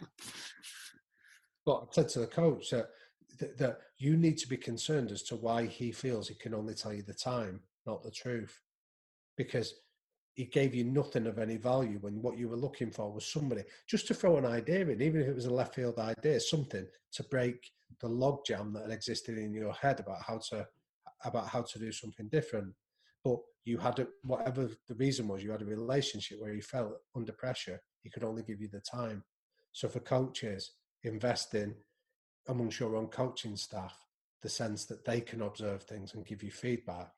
But I said to the coach that, that, that you need to be concerned as to why he feels he can only tell you the time, not the truth. Because he gave you nothing of any value when what you were looking for was somebody just to throw an idea in, even if it was a left field idea, something to break the logjam that had existed in your head about how to about how to do something different. But you had a, whatever the reason was, you had a relationship where you felt under pressure, he could only give you the time. So for coaches, invest in amongst your own coaching staff the sense that they can observe things and give you feedback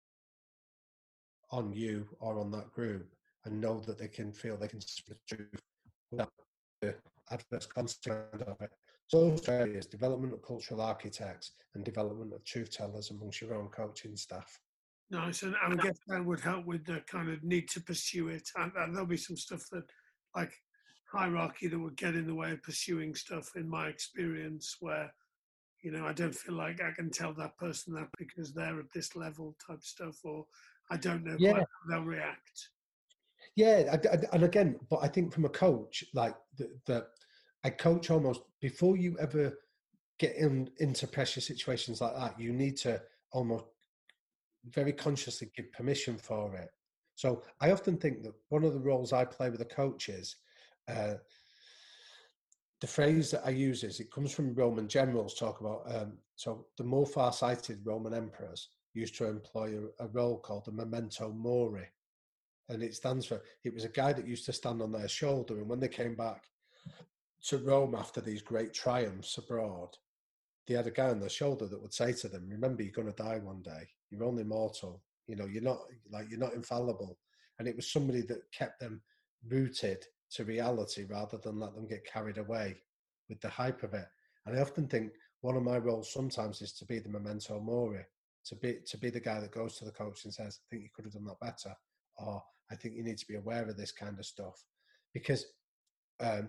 on you or on that group, and know that they can feel they can speak the truth without the adverse consequence of it. So those areas, development of cultural architects and development of truth tellers amongst your own coaching staff. Nice, and I guess that would help with the kind of need to pursue it. And, and there'll be some stuff that, like hierarchy, that would get in the way of pursuing stuff. In my experience, where you know I don't feel like I can tell that person that because they're at this level type stuff, or I don't know yeah. quite how they'll react. Yeah, I, I, and again, but I think from a coach, like the, the I coach almost before you ever get in into pressure situations like that. You need to almost very consciously give permission for it. So I often think that one of the roles I play with the coaches, uh, the phrase that I use is, it comes from Roman generals talk about, um, so the more far-sighted Roman emperors used to employ a, a role called the memento mori. And it stands for, it was a guy that used to stand on their shoulder. And when they came back to Rome after these great triumphs abroad, they had a guy on their shoulder that would say to them, remember, you're going to die one day. You're only mortal. You know, you're not like, you're not infallible. And it was somebody that kept them rooted to reality rather than let them get carried away with the hype of it. And I often think one of my roles sometimes is to be the memento mori, to be, to be the guy that goes to the coach and says, I think you could have done that better. Or I think you need to be aware of this kind of stuff, because um,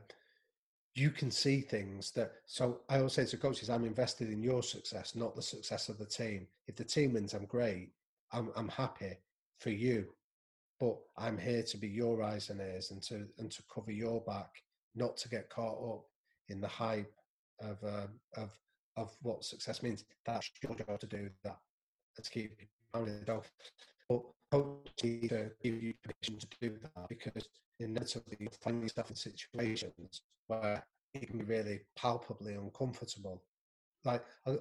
you can see things that, so I always say to coaches, I'm invested in your success, not the success of the team. If the team wins, I'm great. I'm, I'm happy for you, but I'm here to be your eyes and ears and to, and to cover your back, not to get caught up in the hype of, uh, of, of what success means. That's your job to do that, and to keep pounding it off. But coaches need to give you permission to do that, because inevitably you'll find yourself in situations where it can be really palpably uncomfortable. Like,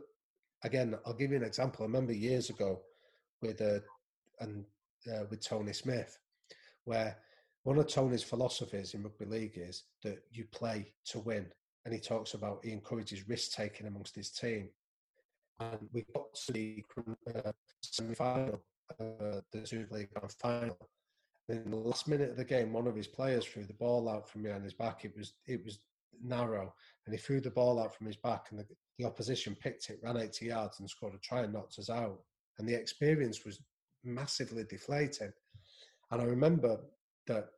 again, I'll give you an example. I remember years ago with uh, and uh, with Tony Smith, where one of Tony's philosophies in rugby league is that you play to win, and he talks about, he encourages risk taking amongst his team. And we got to the uh, semi-final, uh, the Super League Grand Final. And in the last minute of the game, one of his players threw the ball out from behind his back. It was it was narrow, and he threw the ball out from his back, and the, the opposition picked it, ran eighty yards, and scored a try and knocked us out. And the experience was massively deflating. And I remember that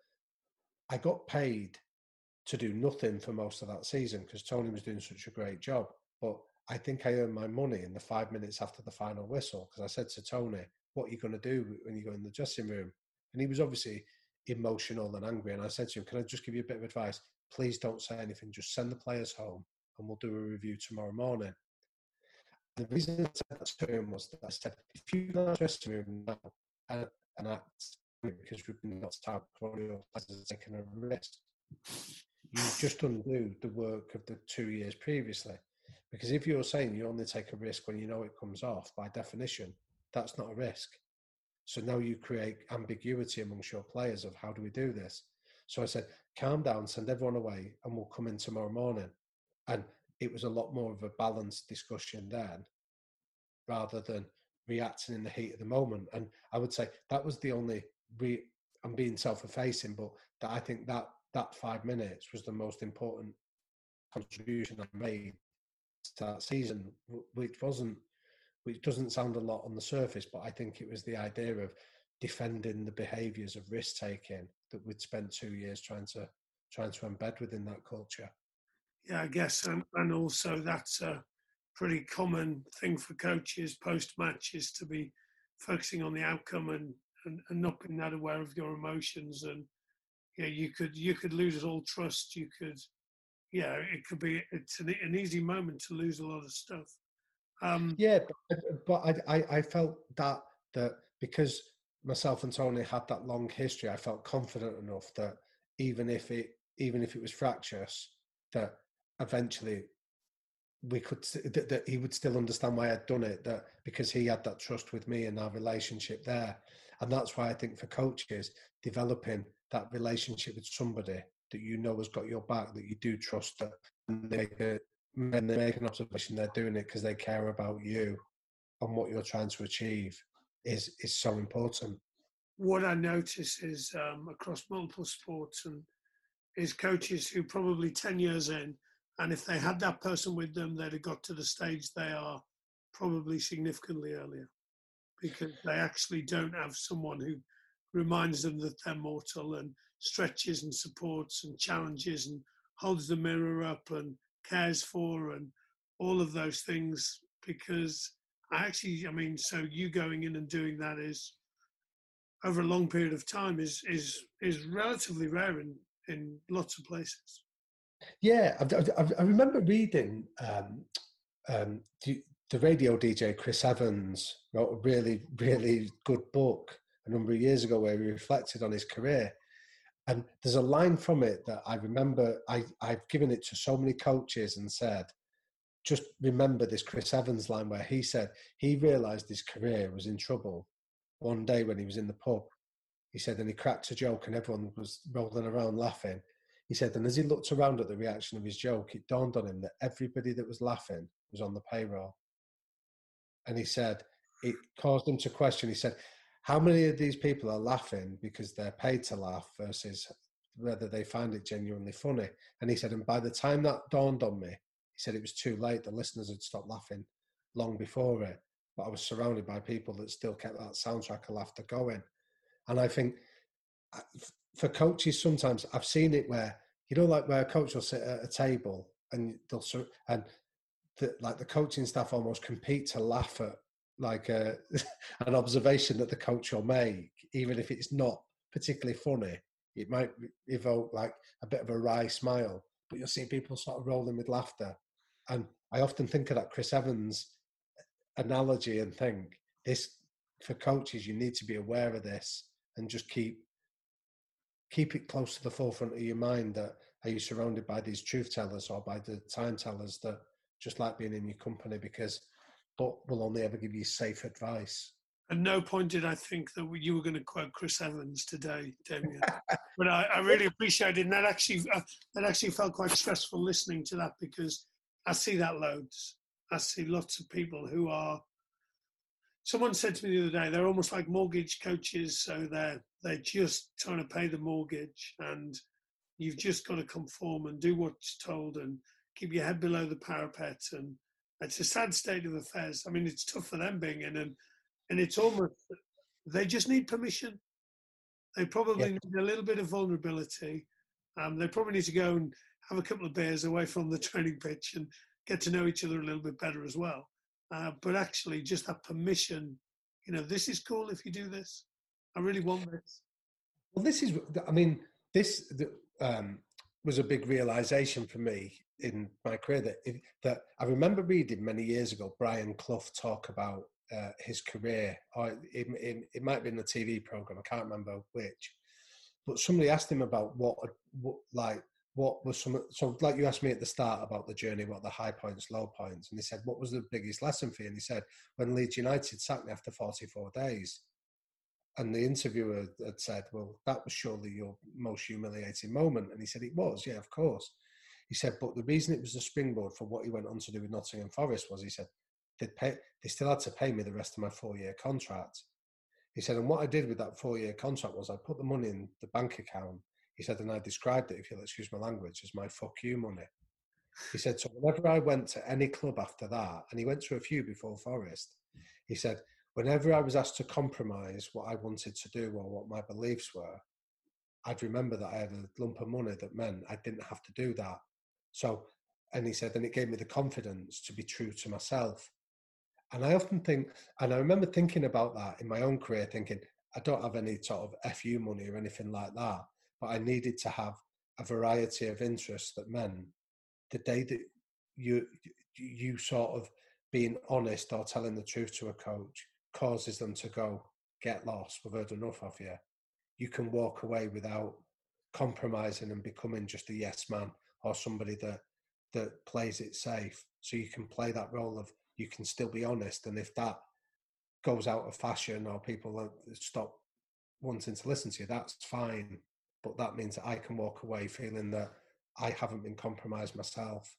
I got paid to do nothing for most of that season because Tony was doing such a great job. But I think I earned my money in the five minutes after the final whistle, because I said to Tony, what are you going to do when you go in the dressing room? And he was obviously emotional and angry. And I said to him, can I just give you a bit of advice? Please don't say anything. Just send the players home and we'll do a review tomorrow morning. And the reason I said that to him was that I said, if you go in the dressing room now and, and act, because we've been not to one of your players taking a risk, you just undo the work of the two years previously. Because if you're saying you only take a risk when you know it comes off, by definition, that's not a risk. So now you create ambiguity amongst your players of how do we do this? So I said, calm down, send everyone away, and we'll come in tomorrow morning. And it was a lot more of a balanced discussion then, rather than reacting in the heat of the moment. And I would say that was the only, re- I'm being self-effacing, but that I think that that five minutes was the most important contribution I made to that season, which wasn't, which doesn't sound a lot on the surface, but I think it was the idea of defending the behaviours of risk-taking that we'd spent two years trying to trying to embed within that culture. Yeah, I guess, and, and also that's a pretty common thing for coaches post-match is to be focusing on the outcome and, and, and not being that aware of your emotions. And yeah, you could you could lose all trust. You could, yeah, it could be it's an, an easy moment to lose a lot of stuff. Um, yeah, but, but I, I I felt that that because myself and Tony had that long history, I felt confident enough that even if it even if it was fractious, that eventually we could that, that he would still understand why I'd done it, that because he had that trust with me and our relationship there. And that's why I think for coaches, developing that relationship with somebody that you know has got your back, that you do trust, that when they make, a, when they make an observation, they're doing it because they care about you and what you're trying to achieve is is so important. What I notice is um, across multiple sports and is coaches who probably ten years in, and if they had that person with them, they'd have got to the stage they are probably significantly earlier, because they actually don't have someone who reminds them that they're mortal and stretches and supports and challenges and holds the mirror up and cares for and all of those things. Because I actually, I mean, so you going in and doing that is over a long period of time is is is relatively rare in, in lots of places. Yeah, I, I, I remember reading um, um, the, the radio D J Chris Evans wrote a really, really good book a number of years ago where he reflected on his career. And there's a line from it that I remember, I, I've given it to so many coaches and said, just remember this Chris Evans line where he said he realised his career was in trouble one day when he was in the pub. He said, and he cracked a joke and everyone was rolling around laughing. He said, and as he looked around at the reaction of his joke, it dawned on him that everybody that was laughing was on the payroll. And he said, it caused him to question. He said, how many of these people are laughing because they're paid to laugh versus whether they find it genuinely funny? And he said, and by the time that dawned on me, he said it was too late. The listeners had stopped laughing long before it, but I was surrounded by people that still kept that soundtrack of laughter going. And I think for coaches, sometimes I've seen it where, you know, like where a coach will sit at a table and they'll, and the, like the coaching staff almost compete to laugh at like a, an observation that the coach will make, even if it's not particularly funny. It might evoke like a bit of a wry smile, but you'll see people sort of rolling with laughter. And I often think of that Chris Evans analogy and think, this, for coaches, you need to be aware of this and just keep keep it close to the forefront of your mind that are you surrounded by these truth tellers or by the time tellers that just like being in your company, because but will only ever give you safe advice. At no point did I think that you were going to quote Chris Evans today, Damien. But I, I really appreciate it, and that actually uh, that actually felt quite stressful listening to that, because I see that loads. I see lots of people who are. Someone said to me the other day, they're almost like mortgage coaches, so they're they're just trying to pay the mortgage, and you've just got to conform and do what's told and keep your head below the parapet. And it's a sad state of affairs. I mean, it's tough for them being in, and and it's almost they just need permission. They probably yeah. need a little bit of vulnerability. Um, they probably need to go and have a couple of beers away from the training pitch and get to know each other a little bit better as well. Uh, but actually just that permission, you know, this is cool if you do this. I really want this. Well, this is, I mean, this um, was a big realization for me in my career that, it, that I remember reading many years ago, Brian Clough talk about uh, his career, or it, it, it might have been a T V program, I can't remember which, but somebody asked him about what, what like, what was some, so like you asked me at the start about the journey, what the high points, low points, and he said, what was the biggest lesson for you? And he said, when Leeds United sacked me after forty-four days. And the interviewer had said, well, that was surely your most humiliating moment. And he said, it was, yeah, of course. He said, but the reason it was the springboard for what he went on to do with Nottingham Forest was, he said, they'd pay, they still had to pay me the rest of my four-year contract. He said, and what I did with that four-year contract was I put the money in the bank account. He said, and I described it, if you'll excuse my language, as my fuck you money. He said, so whenever I went to any club after that, and he went to a few before Forest, he said, whenever I was asked to compromise what I wanted to do or what my beliefs were, I'd remember that I had a lump of money that meant I didn't have to do that. So, and he said, and it gave me the confidence to be true to myself. And I often think, and I remember thinking about that in my own career, thinking, I don't have any sort of F U money or anything like that, but I needed to have a variety of interests that meant the day that you, you sort of being honest or telling the truth to a coach causes them to go, get lost, we've heard enough of you. You can walk away without compromising and becoming just a yes man or somebody that that plays it safe. So you can play that role of, you can still be honest. And if that goes out of fashion or people stop wanting to listen to you, that's fine. But that means that I can walk away feeling that I haven't been compromised myself.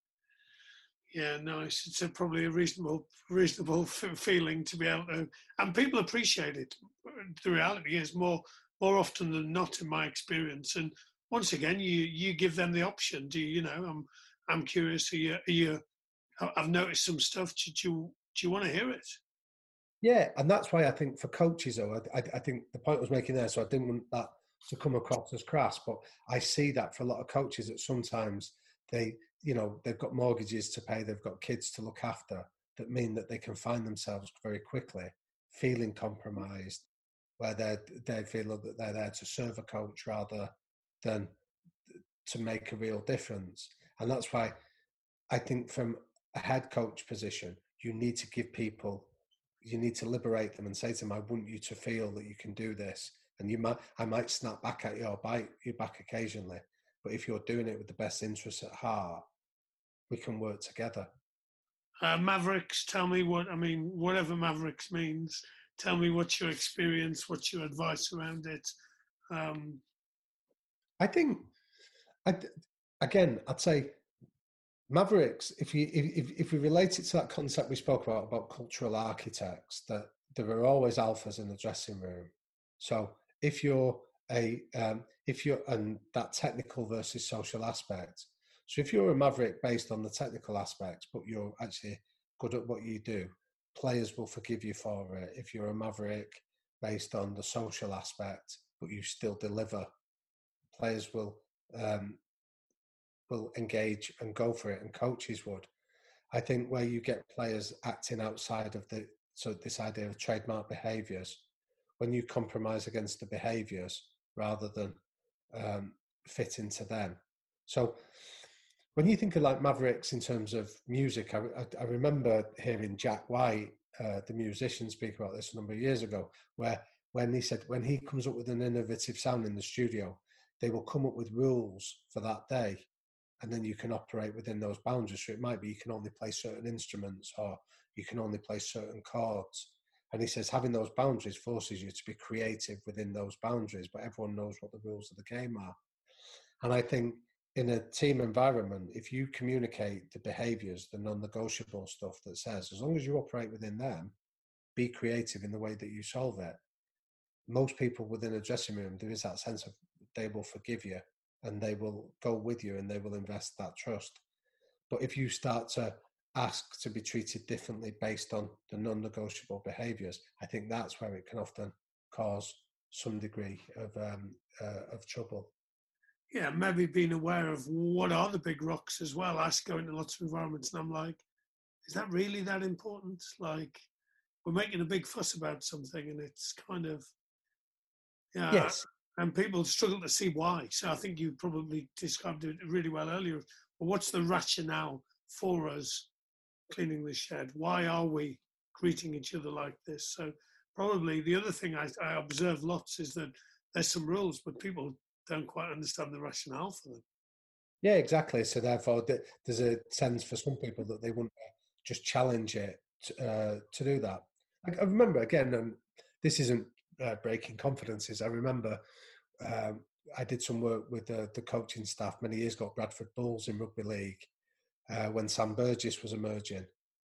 Yeah, nice. It's a, probably a reasonable, reasonable f- feeling to be able to, and people appreciate it. The reality is more, more often than not, in my experience. And once again, you you give them the option. Do you, you know? I'm I'm curious. Are you, are you? I've noticed some stuff. Do you do you want to hear it? Yeah, and that's why I think for coaches, though, I, I, I think the point I was making there. So I didn't want that to come across as crass, but I see that for a lot of coaches that sometimes they, you know, they've got mortgages to pay, they've got kids to look after, that mean that they can find themselves very quickly feeling compromised, where they they feel that they're there to serve a coach rather than to make a real difference. And that's why I think from a head coach position, you need to give people, you need to liberate them and say to them, I want you to feel that you can do this. And you might, I might snap back at you or bite you back occasionally, but if you're doing it with the best interests at heart, we can work together. Uh, Mavericks, tell me what, I mean, whatever Mavericks means, tell me what's your experience, what's your advice around it? Um, I think, I, again, I'd say Mavericks, if you if, if we relate it to that concept we spoke about, about cultural architects, that there are always alphas in the dressing room. So if you're a, um, if you're, and that technical versus social aspect. So if you're a Maverick based on the technical aspects, but you're actually good at what you do, players will forgive you for it. If you're a Maverick based on the social aspect, but you still deliver, players will um, will engage and go for it, and coaches would. I think where you get players acting outside of the, so this idea of trademark behaviours, when you compromise against the behaviours rather than um, fit into them. So when you think of like Mavericks in terms of music, I, I, I remember hearing Jack White, uh, the musician, speak about this a number of years ago, where when he said, when he comes up with an innovative sound in the studio, they will come up with rules for that day. And then you can operate within those boundaries. So it might be you can only play certain instruments, or you can only play certain chords. And he says having those boundaries forces you to be creative within those boundaries, but everyone knows what the rules of the game are. And I think in a team environment, if you communicate the behaviours, the non-negotiable stuff that says, as long as you operate within them, be creative in the way that you solve it. Most people within a dressing room, there is that sense of they will forgive you, and they will go with you, and they will invest that trust. But if you start to ask to be treated differently based on the non-negotiable behaviours, I think that's where it can often cause some degree of um, uh, of trouble. Yeah, maybe being aware of what are the big rocks as well. I go into lots of environments and I'm like, is that really that important? Like, we're making a big fuss about something and it's kind of, yeah. Yes. And people struggle to see why. So I think you probably described it really well earlier. But what's the rationale for us cleaning the shed? Why are we greeting each other like this? So probably the other thing I, I observe lots is that there's some rules, but people don't quite understand the rationale for them. Yeah, exactly. So therefore, there's a sense for some people that they want to just challenge it uh, to do that. I, I remember, again, and this isn't uh, breaking confidences, I remember um, I did some work with the, the coaching staff many years ago at Bradford Bulls in rugby league uh, when Sam Burgess was emerging.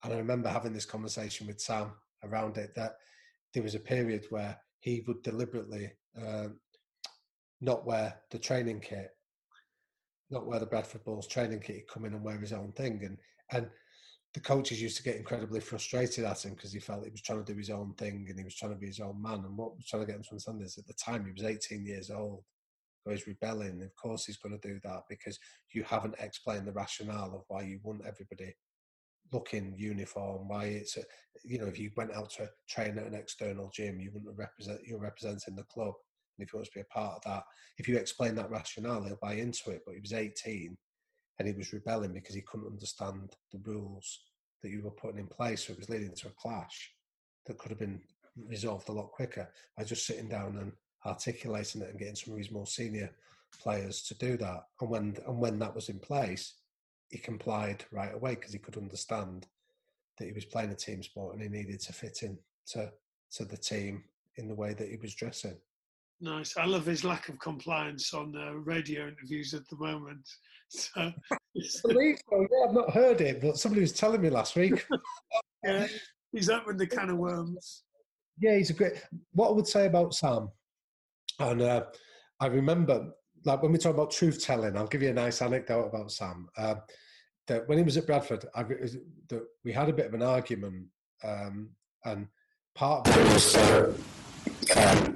And I remember having this conversation with Sam around it, that there was a period where he would deliberately uh, not wear the training kit, not wear the Bradford Bulls training kit, he'd come in and wear his own thing. And, and the coaches used to get incredibly frustrated at him because he felt he was trying to do his own thing and he was trying to be his own man. And what was trying to get him to understand is at the time he was eighteen years old. So he's rebelling. Of course he's going to do that because you haven't explained the rationale of why you want everybody looking uniform, why it's, a, you know, if you went out to train at an external gym, you wouldn't represent, you're representing the club. And if you want to be a part of that, if you explain that rationale, he'll buy into it. But he was eighteen and he was rebelling because he couldn't understand the rules that you were putting in place. So it was leading to a clash that could have been resolved a lot quicker by just sitting down and articulating it and getting some of his more senior players to do that. And when and when that was in place, he complied right away because he could understand that he was playing a team sport and he needed to fit in to, to the team in the way that he was dressing. Nice. I love his lack of compliance on uh, radio interviews at the moment. So, believe so. Yeah, I've not heard it, but somebody was telling me last week. Yeah, he's opened the can of worms. Yeah, he's a great. What I would say about Sam, and uh, I remember, like when we talk about truth telling, I'll give you a nice anecdote about Sam. Uh, that when he was at Bradford, I, that we had a bit of an argument, um, and part of it was. Uh, um,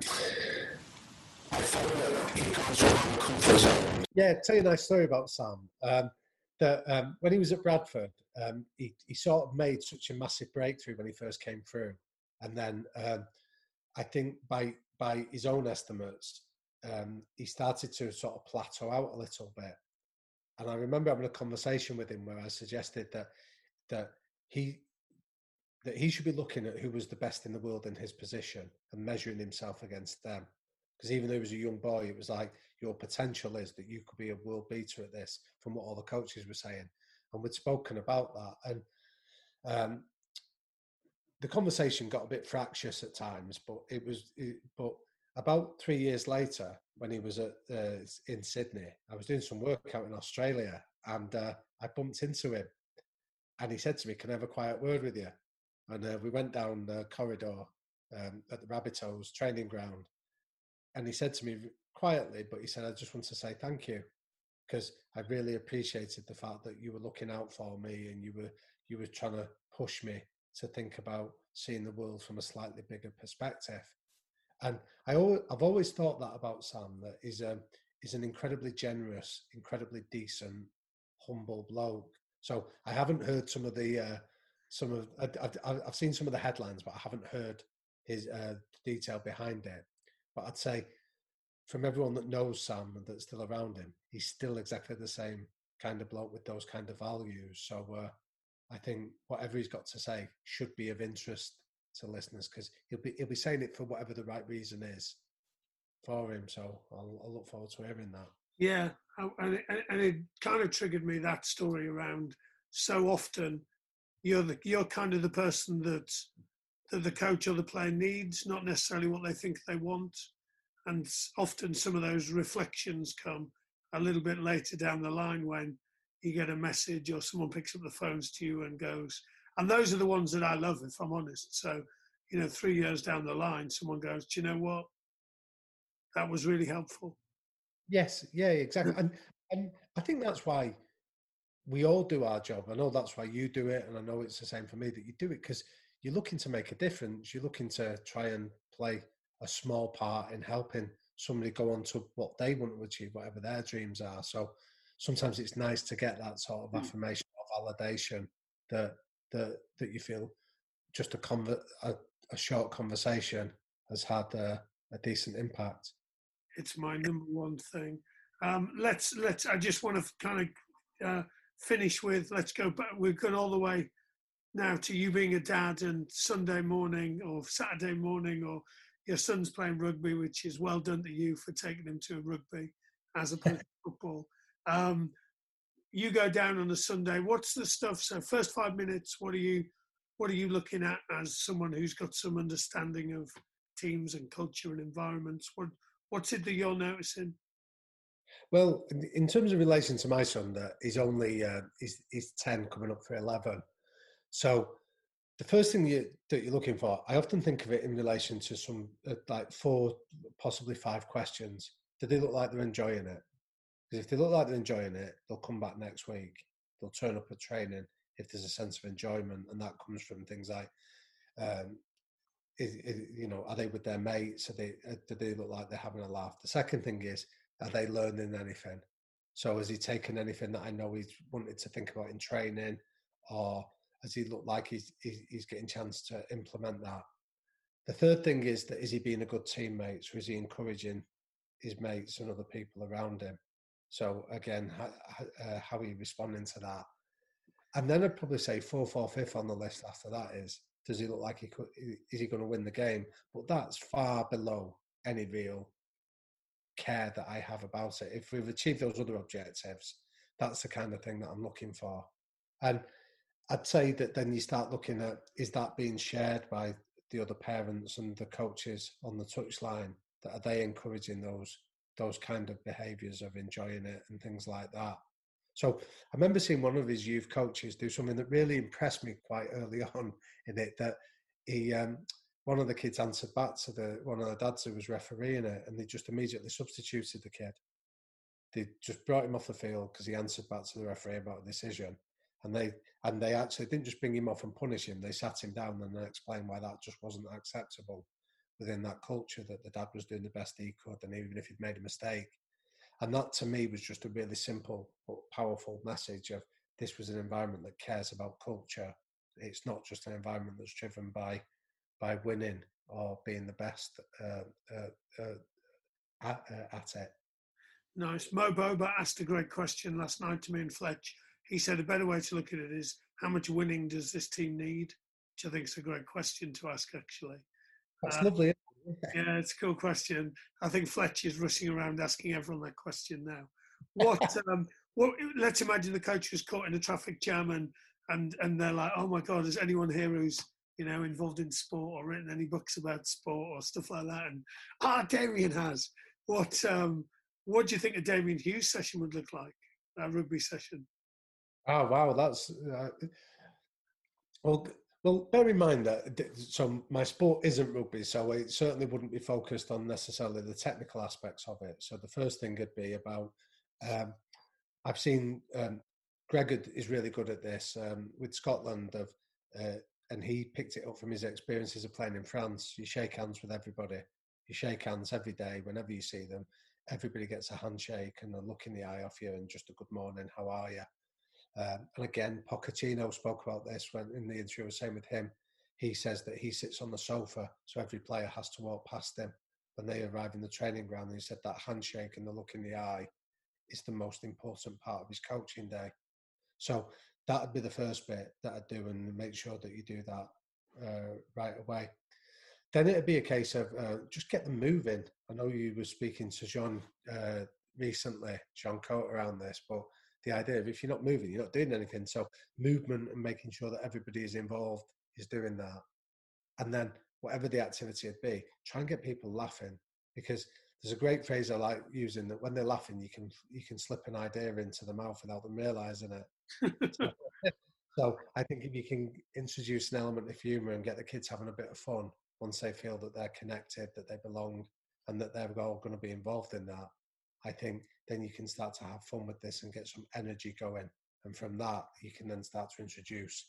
Yeah, tell you a nice story about Sam. Um, that um, when he was at Bradford, um, he, he sort of made such a massive breakthrough when he first came through, and then um, I think by by his own estimates, um, he started to sort of plateau out a little bit. And I remember having a conversation with him where I suggested that that he that he should be looking at who was the best in the world in his position and measuring himself against them. Because even though he was a young boy, it was like, your potential is that you could be a world beater at this, from what all the coaches were saying. And we'd spoken about that. And um, the conversation got a bit fractious at times, but it was, it, but about three years later, when he was at, uh, in Sydney, I was doing some work out in Australia and uh, I bumped into him. And he said to me, can I have a quiet word with you? And uh, we went down the corridor um, at the Rabbitohs training ground. And he said to me quietly, but he said, I just want to say thank you because I really appreciated the fact that you were looking out for me and you were you were trying to push me to think about seeing the world from a slightly bigger perspective. And I always, I've always thought that about Sam, that he's, a, he's an incredibly generous, incredibly decent, humble bloke. So I haven't heard some of the, uh, some of, I've, I've seen some of the headlines, but I haven't heard his uh, detail behind it. But I'd say from everyone that knows Sam and that's still around him, he's still exactly the same kind of bloke with those kind of values. So uh, I think whatever he's got to say should be of interest to listeners because he'll be he'll be saying it for whatever the right reason is for him. So I'll, I'll look forward to hearing that. Yeah, and it, and it kind of triggered me, that story around so often you're the you're kind of the person that that the coach or the player needs, not necessarily what they think they want. And often some of those reflections come a little bit later down the line when you get a message or someone picks up the phones to you and goes, and those are the ones that I love, if I'm honest. So, you know, three years down the line, someone goes, do you know what? That was really helpful. Yes, yeah, exactly. And, and I think that's why we all do our job. I know that's why you do it. And I know it's the same for me, that you do it because you're looking to make a difference. You're looking to try and play a small part in helping somebody go on to what they want to achieve, whatever their dreams are. So sometimes it's nice to get that sort of affirmation or validation that that that you feel just a conver- a, a short conversation has had a, a decent impact. It's my number one thing. Um, let's let's. I just want to kind of uh, finish with. Let's go back. We've gone all the way now to you being a dad and Sunday morning or Saturday morning, or your son's playing rugby, which is well done to you for taking him to rugby as opposed to football. Um, you go down on a Sunday. What's the stuff? So first five minutes, what are you, what are you looking at as someone who's got some understanding of teams and culture and environments? What what's it that you're noticing? Well, in terms of relation to my son, that he's only uh, he's he's ten, coming up for eleven. So the first thing you, that you're looking for, I often think of it in relation to some uh, like four, possibly five questions. Do they look like they're enjoying it? Because if they look like they're enjoying it, they'll come back next week. They'll turn up at training if there's a sense of enjoyment, and that comes from things like, um, is, is, you know, are they with their mates? Are they, uh, do they look like they're having a laugh? The second thing is, are they learning anything? So has he taken anything that I know he's wanted to think about in training, or does he look like he's, he's, he's getting a chance to implement that? The third thing is that is he being a good teammate? So is he encouraging his mates and other people around him? So again, how, uh, how are you responding to that? And then I'd probably say fourth or fifth on the list after that is, does he look like he could, is he going to win the game? But that's far below any real care that I have about it. If we've achieved those other objectives, that's the kind of thing that I'm looking for. And I'd say that then you start looking at, is that being shared by the other parents and the coaches on the touchline? That are they encouraging those those kind of behaviours of enjoying it and things like that? So I remember seeing one of his youth coaches do something that really impressed me quite early on in it, that he, um, one of the kids answered back to the one of the dads who was refereeing it, and they just immediately substituted the kid. They just brought him off the field because he answered back to the referee about a decision. And they and they actually didn't just bring him off and punish him, they sat him down and explained why that just wasn't acceptable within that culture, that the dad was doing the best he could, and even if he'd made a mistake. And that to me was just a really simple but powerful message of, this was an environment that cares about culture. It's not just an environment that's driven by by winning or being the best uh, uh, uh, at, uh, at it. Nice. Mo Boba asked a great question last night to me and Fletch. He said a better way to look at it is, how much winning does this team need? Which I think is a great question to ask, actually. That's uh, lovely. Yeah, it's a cool question. I think Fletch is rushing around asking everyone that question now. What? um, what? Let's imagine the coach was caught in a traffic jam, and and and they're like, "Oh my God, is anyone here who's, you know, involved in sport or written any books about sport or stuff like that?" And ah, Damien has. What? Um, what do you think a Damien Hughes session would look like? A rugby session. Oh wow, that's uh, well. Well, bear in mind that so my sport isn't rugby, so it certainly wouldn't be focused on necessarily the technical aspects of it. So the first thing would be about, um, I've seen um, Greg is really good at this um, with Scotland, of, uh, and he picked it up from his experiences of playing in France. You shake hands with everybody. You shake hands every day whenever you see them. Everybody gets a handshake and a look in the eye off you and just a good morning, how are you? Um, and again, Pochettino spoke about this when in the interview I was saying with him. He says that he sits on the sofa, so every player has to walk past him when they arrive in the training ground. And he said that handshake and the look in the eye is the most important part of his coaching day. So that would be the first bit that I'd do, and make sure that you do that uh, right away. Then it'd be a case of uh, just get them moving. I know you were speaking to John uh, recently, John Cote, around this, but the idea of if you're not moving, you're not doing anything. So movement and making sure that everybody is involved is doing that. And then whatever the activity would be, try and get people laughing, because there's a great phrase I like using, that when they're laughing, you can you can slip an idea into the mouth without them realising it. so, so I think if you can introduce an element of humour and get the kids having a bit of fun, once they feel that they're connected, that they belong, and that they're all going to be involved in that, I think then you can start to have fun with this and get some energy going. And from that, you can then start to introduce.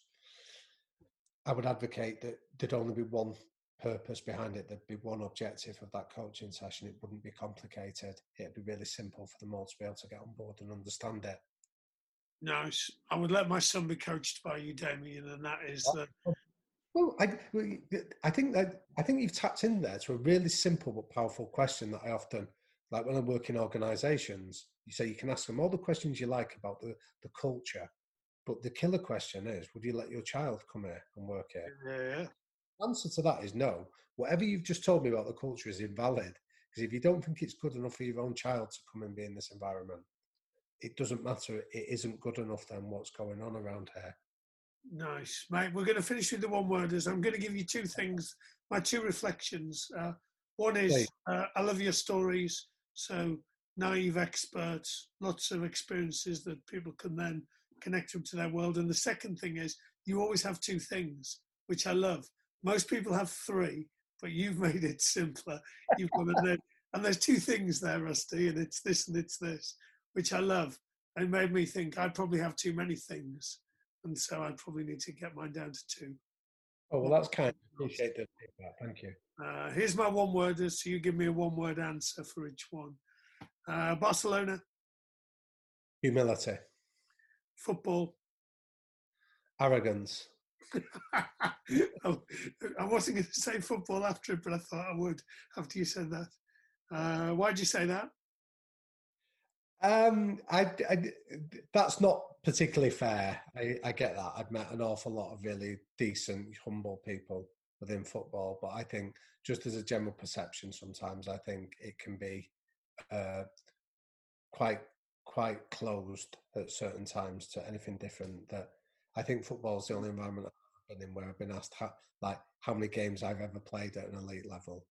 I would advocate that there'd only be one purpose behind it. There'd be one objective of that coaching session. It wouldn't be complicated. It'd be really simple for them all to be able to get on board and understand it. Nice. I would let my son be coached by you, Damien, and that is the. Well, I, I think that I think you've tapped in there to a really simple but powerful question that I often, like when I work in organisations, you say you can ask them all the questions you like about the, the culture, but the killer question is, would you let your child come here and work here? Yeah. The answer to that is no. Whatever you've just told me about the culture is invalid, because if you don't think it's good enough for your own child to come and be in this environment, it doesn't matter. It isn't good enough then what's going on around here. Nice, mate. We're going to finish with the one-worders. I'm going to give you two things, my two reflections. Uh, one is, uh, I love your stories. So naive experts, lots of experiences that people can then connect them to their world. And the second thing is you always have two things, which I love. Most people have three, but you've made it simpler. You've got and, then, and there's two things there, Rusty, and it's this and it's this, which I love. It made me think I probably have too many things, and so I probably need to get mine down to two. Oh, well, that's kind. Appreciate the feedback. Thank you. Uh, here's my one word, so you give me a one word answer for each one. Uh, Barcelona. Humility. Football. Arrogance. I wasn't going to say football after it, but I thought I would after you said that. Uh, why'd you say that? Um, I, I, that's not particularly fair. I, I get that. I've met an awful lot of really decent, humble people within football, but I think just as a general perception, sometimes I think it can be uh, quite quite closed at certain times to anything different. That I think football is the only environment I've been in where I've been asked how, like how many games I've ever played at an elite level.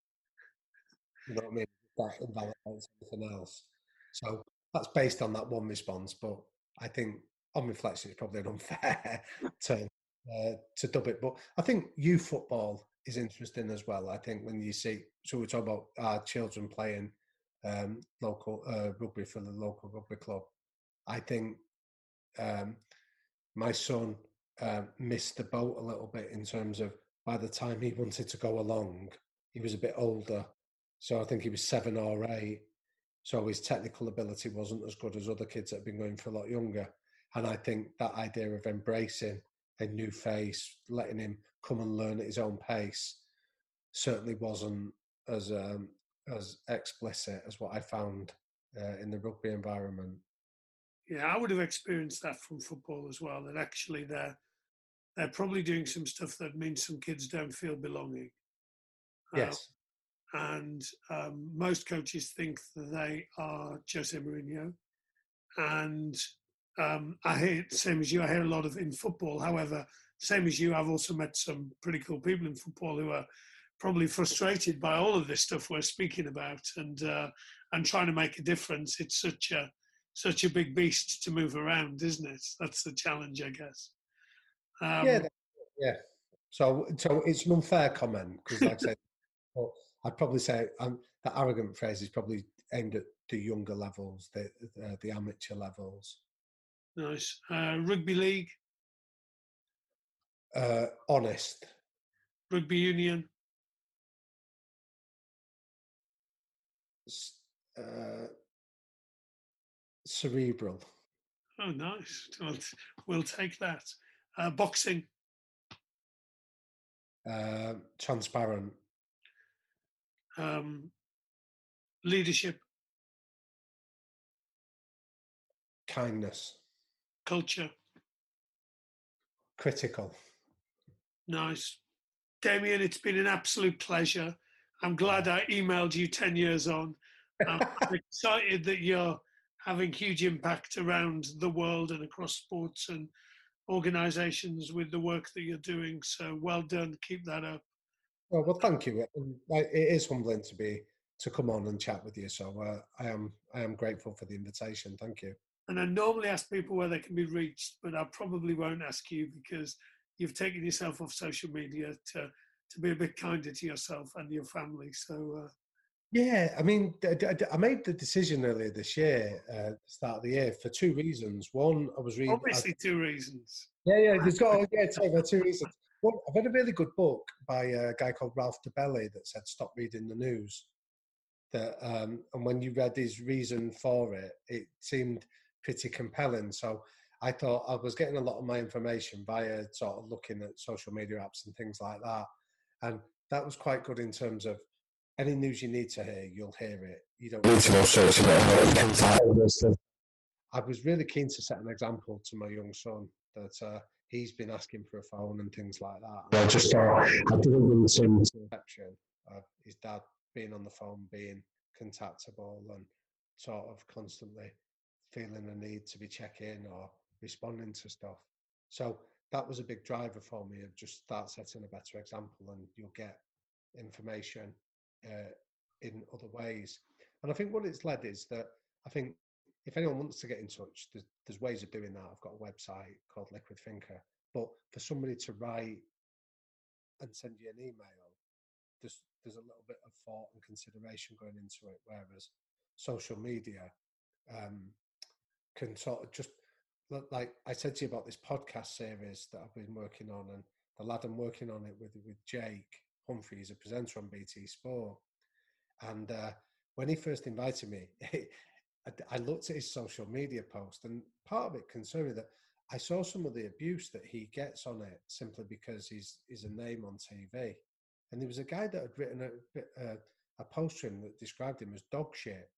You know what I mean? That invalidates anything else. So that's based on that one response, but I think on reflection, it's probably an unfair to uh, to dub it. But I think youth football is interesting as well. I think when you see, so we talk about our children playing um, local uh, rugby for the local rugby club. I think um, my son uh, missed the boat a little bit in terms of by the time he wanted to go along, he was a bit older. So I think he was seven or eight. So his technical ability wasn't as good as other kids that have been going for a lot younger. And I think that idea of embracing a new face, letting him come and learn at his own pace, certainly wasn't as um, as explicit as what I found uh, in the rugby environment. Yeah, I would have experienced that from football as well, that actually they're, they're probably doing some stuff that means some kids don't feel belonging. Yes. Uh, and um, most coaches think that they are Jose Mourinho. And um, I hear, same as you, I hear a lot of in football. However, same as you, I've also met some pretty cool people in football who are probably frustrated by all of this stuff we're speaking about and uh, and trying to make a difference. It's such a such a big beast to move around, isn't it? That's the challenge, I guess. Um, yeah, yeah. So, so it's an unfair comment because, like I said, well, I'd probably say um, the arrogant phrase is probably aimed at the younger levels, the uh, the amateur levels. Nice. Uh, rugby league. Uh, honest. Rugby union. Uh, cerebral. Oh, nice. We'll, we'll take that. Uh, boxing. Uh, transparent. Um, leadership. Kindness. Culture. Critical. Nice. Damien, it's been an absolute pleasure. I'm glad I emailed you ten years on. I'm excited that you're having huge impact around the world and across sports and organisations with the work that you're doing. So well done. Keep that up. Well, well, thank you. It is humbling to be to come on and chat with you. So uh, I am I am grateful for the invitation. Thank you. And I normally ask people where they can be reached, but I probably won't ask you because you've taken yourself off social media to to be a bit kinder to yourself and your family. So. Uh, Yeah, I mean, I made the decision earlier this year, uh, start of the year, for two reasons. One, I was reading. Obviously, I, two reasons. Yeah, yeah, there's got yeah, for two reasons. One, I've read a really good book by a guy called Ralph DeBelli that said, "Stop reading the news." That um, and when you read his reason for it, it seemed pretty compelling. So I thought I was getting a lot of my information via sort of looking at social media apps and things like that, and that was quite good in terms of. Any news you need to hear, you'll hear it. You don't need to go searching it. I was really keen to set an example to my young son that uh, he's been asking for a phone and things like that. And I just thought I didn't want some perception of his dad being on the phone, being contactable, and sort of constantly feeling a need to be checking or responding to stuff. So that was a big driver for me of just start setting a better example, and you'll get information. Uh, in other ways. And I think what it's led is that I think if anyone wants to get in touch, there's, there's ways of doing that. I've got a website called Liquid Thinker. But for somebody to write and send you an email, there's there's a little bit of thought and consideration going into it. Whereas social media um, can sort of just, like I said to you about this podcast series that I've been working on, and the lad I'm working on it with with Jake Humphrey, he's a presenter on B T Sport. And uh, when he first invited me, I looked at his social media post, and part of it concerned me that I saw some of the abuse that he gets on it simply because he's he's a name on T V. And there was a guy that had written a, a, a post to him that described him as dog shit.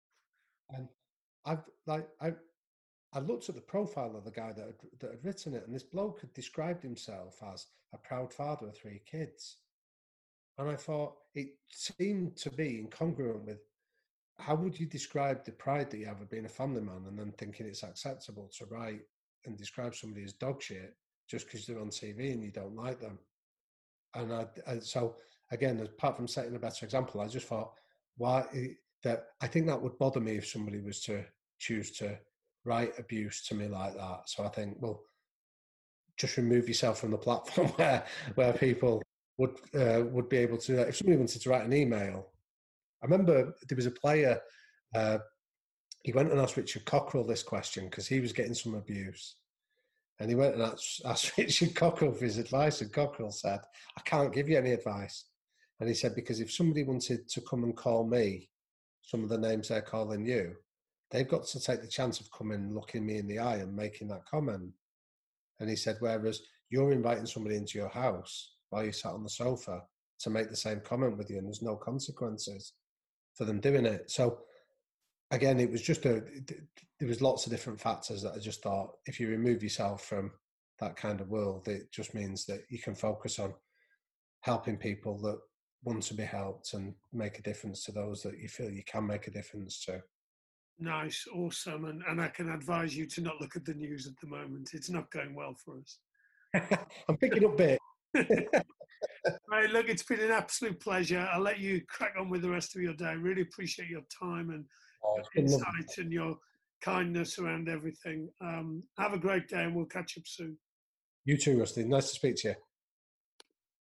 And I've like I I looked at the profile of the guy that had, that had written it, and this bloke had described himself as a proud father of three kids. And I thought it seemed to be incongruent with, how would you describe the pride that you have of being a family man and then thinking it's acceptable to write and describe somebody as dog shit just because they're on T V and you don't like them? And I, and so again, apart from setting a better example, I just thought, why that I think that would bother me if somebody was to choose to write abuse to me like that. So I think, well, just remove yourself from the platform where where people would uh, would be able to. If somebody wanted to write an email, I remember there was a player. Uh, he went and asked Richard Cockrell this question because he was getting some abuse. And he went and asked, asked Richard Cockrell for his advice, and Cockrell said, I can't give you any advice. And he said, because if somebody wanted to come and call me some of the names they're calling you, they've got to take the chance of coming, looking me in the eye and making that comment. And he said, whereas you're inviting somebody into your house while you sat on the sofa to make the same comment with you, and there's no consequences for them doing it. So again, it was just a, there was lots of different factors that I just thought, if you remove yourself from that kind of world, it just means that you can focus on helping people that want to be helped and make a difference to those that you feel you can make a difference to. Nice, awesome. And, and I can advise you to not look at the news at the moment. It's not going well for us. I'm picking up bit. Right, look, it's been an absolute pleasure. I'll let you crack on with the rest of your day. Really appreciate your time and Oh, your insight and your kindness around everything. Um, have a great day, and we'll catch up soon. You too, Rusty. Nice to speak to you.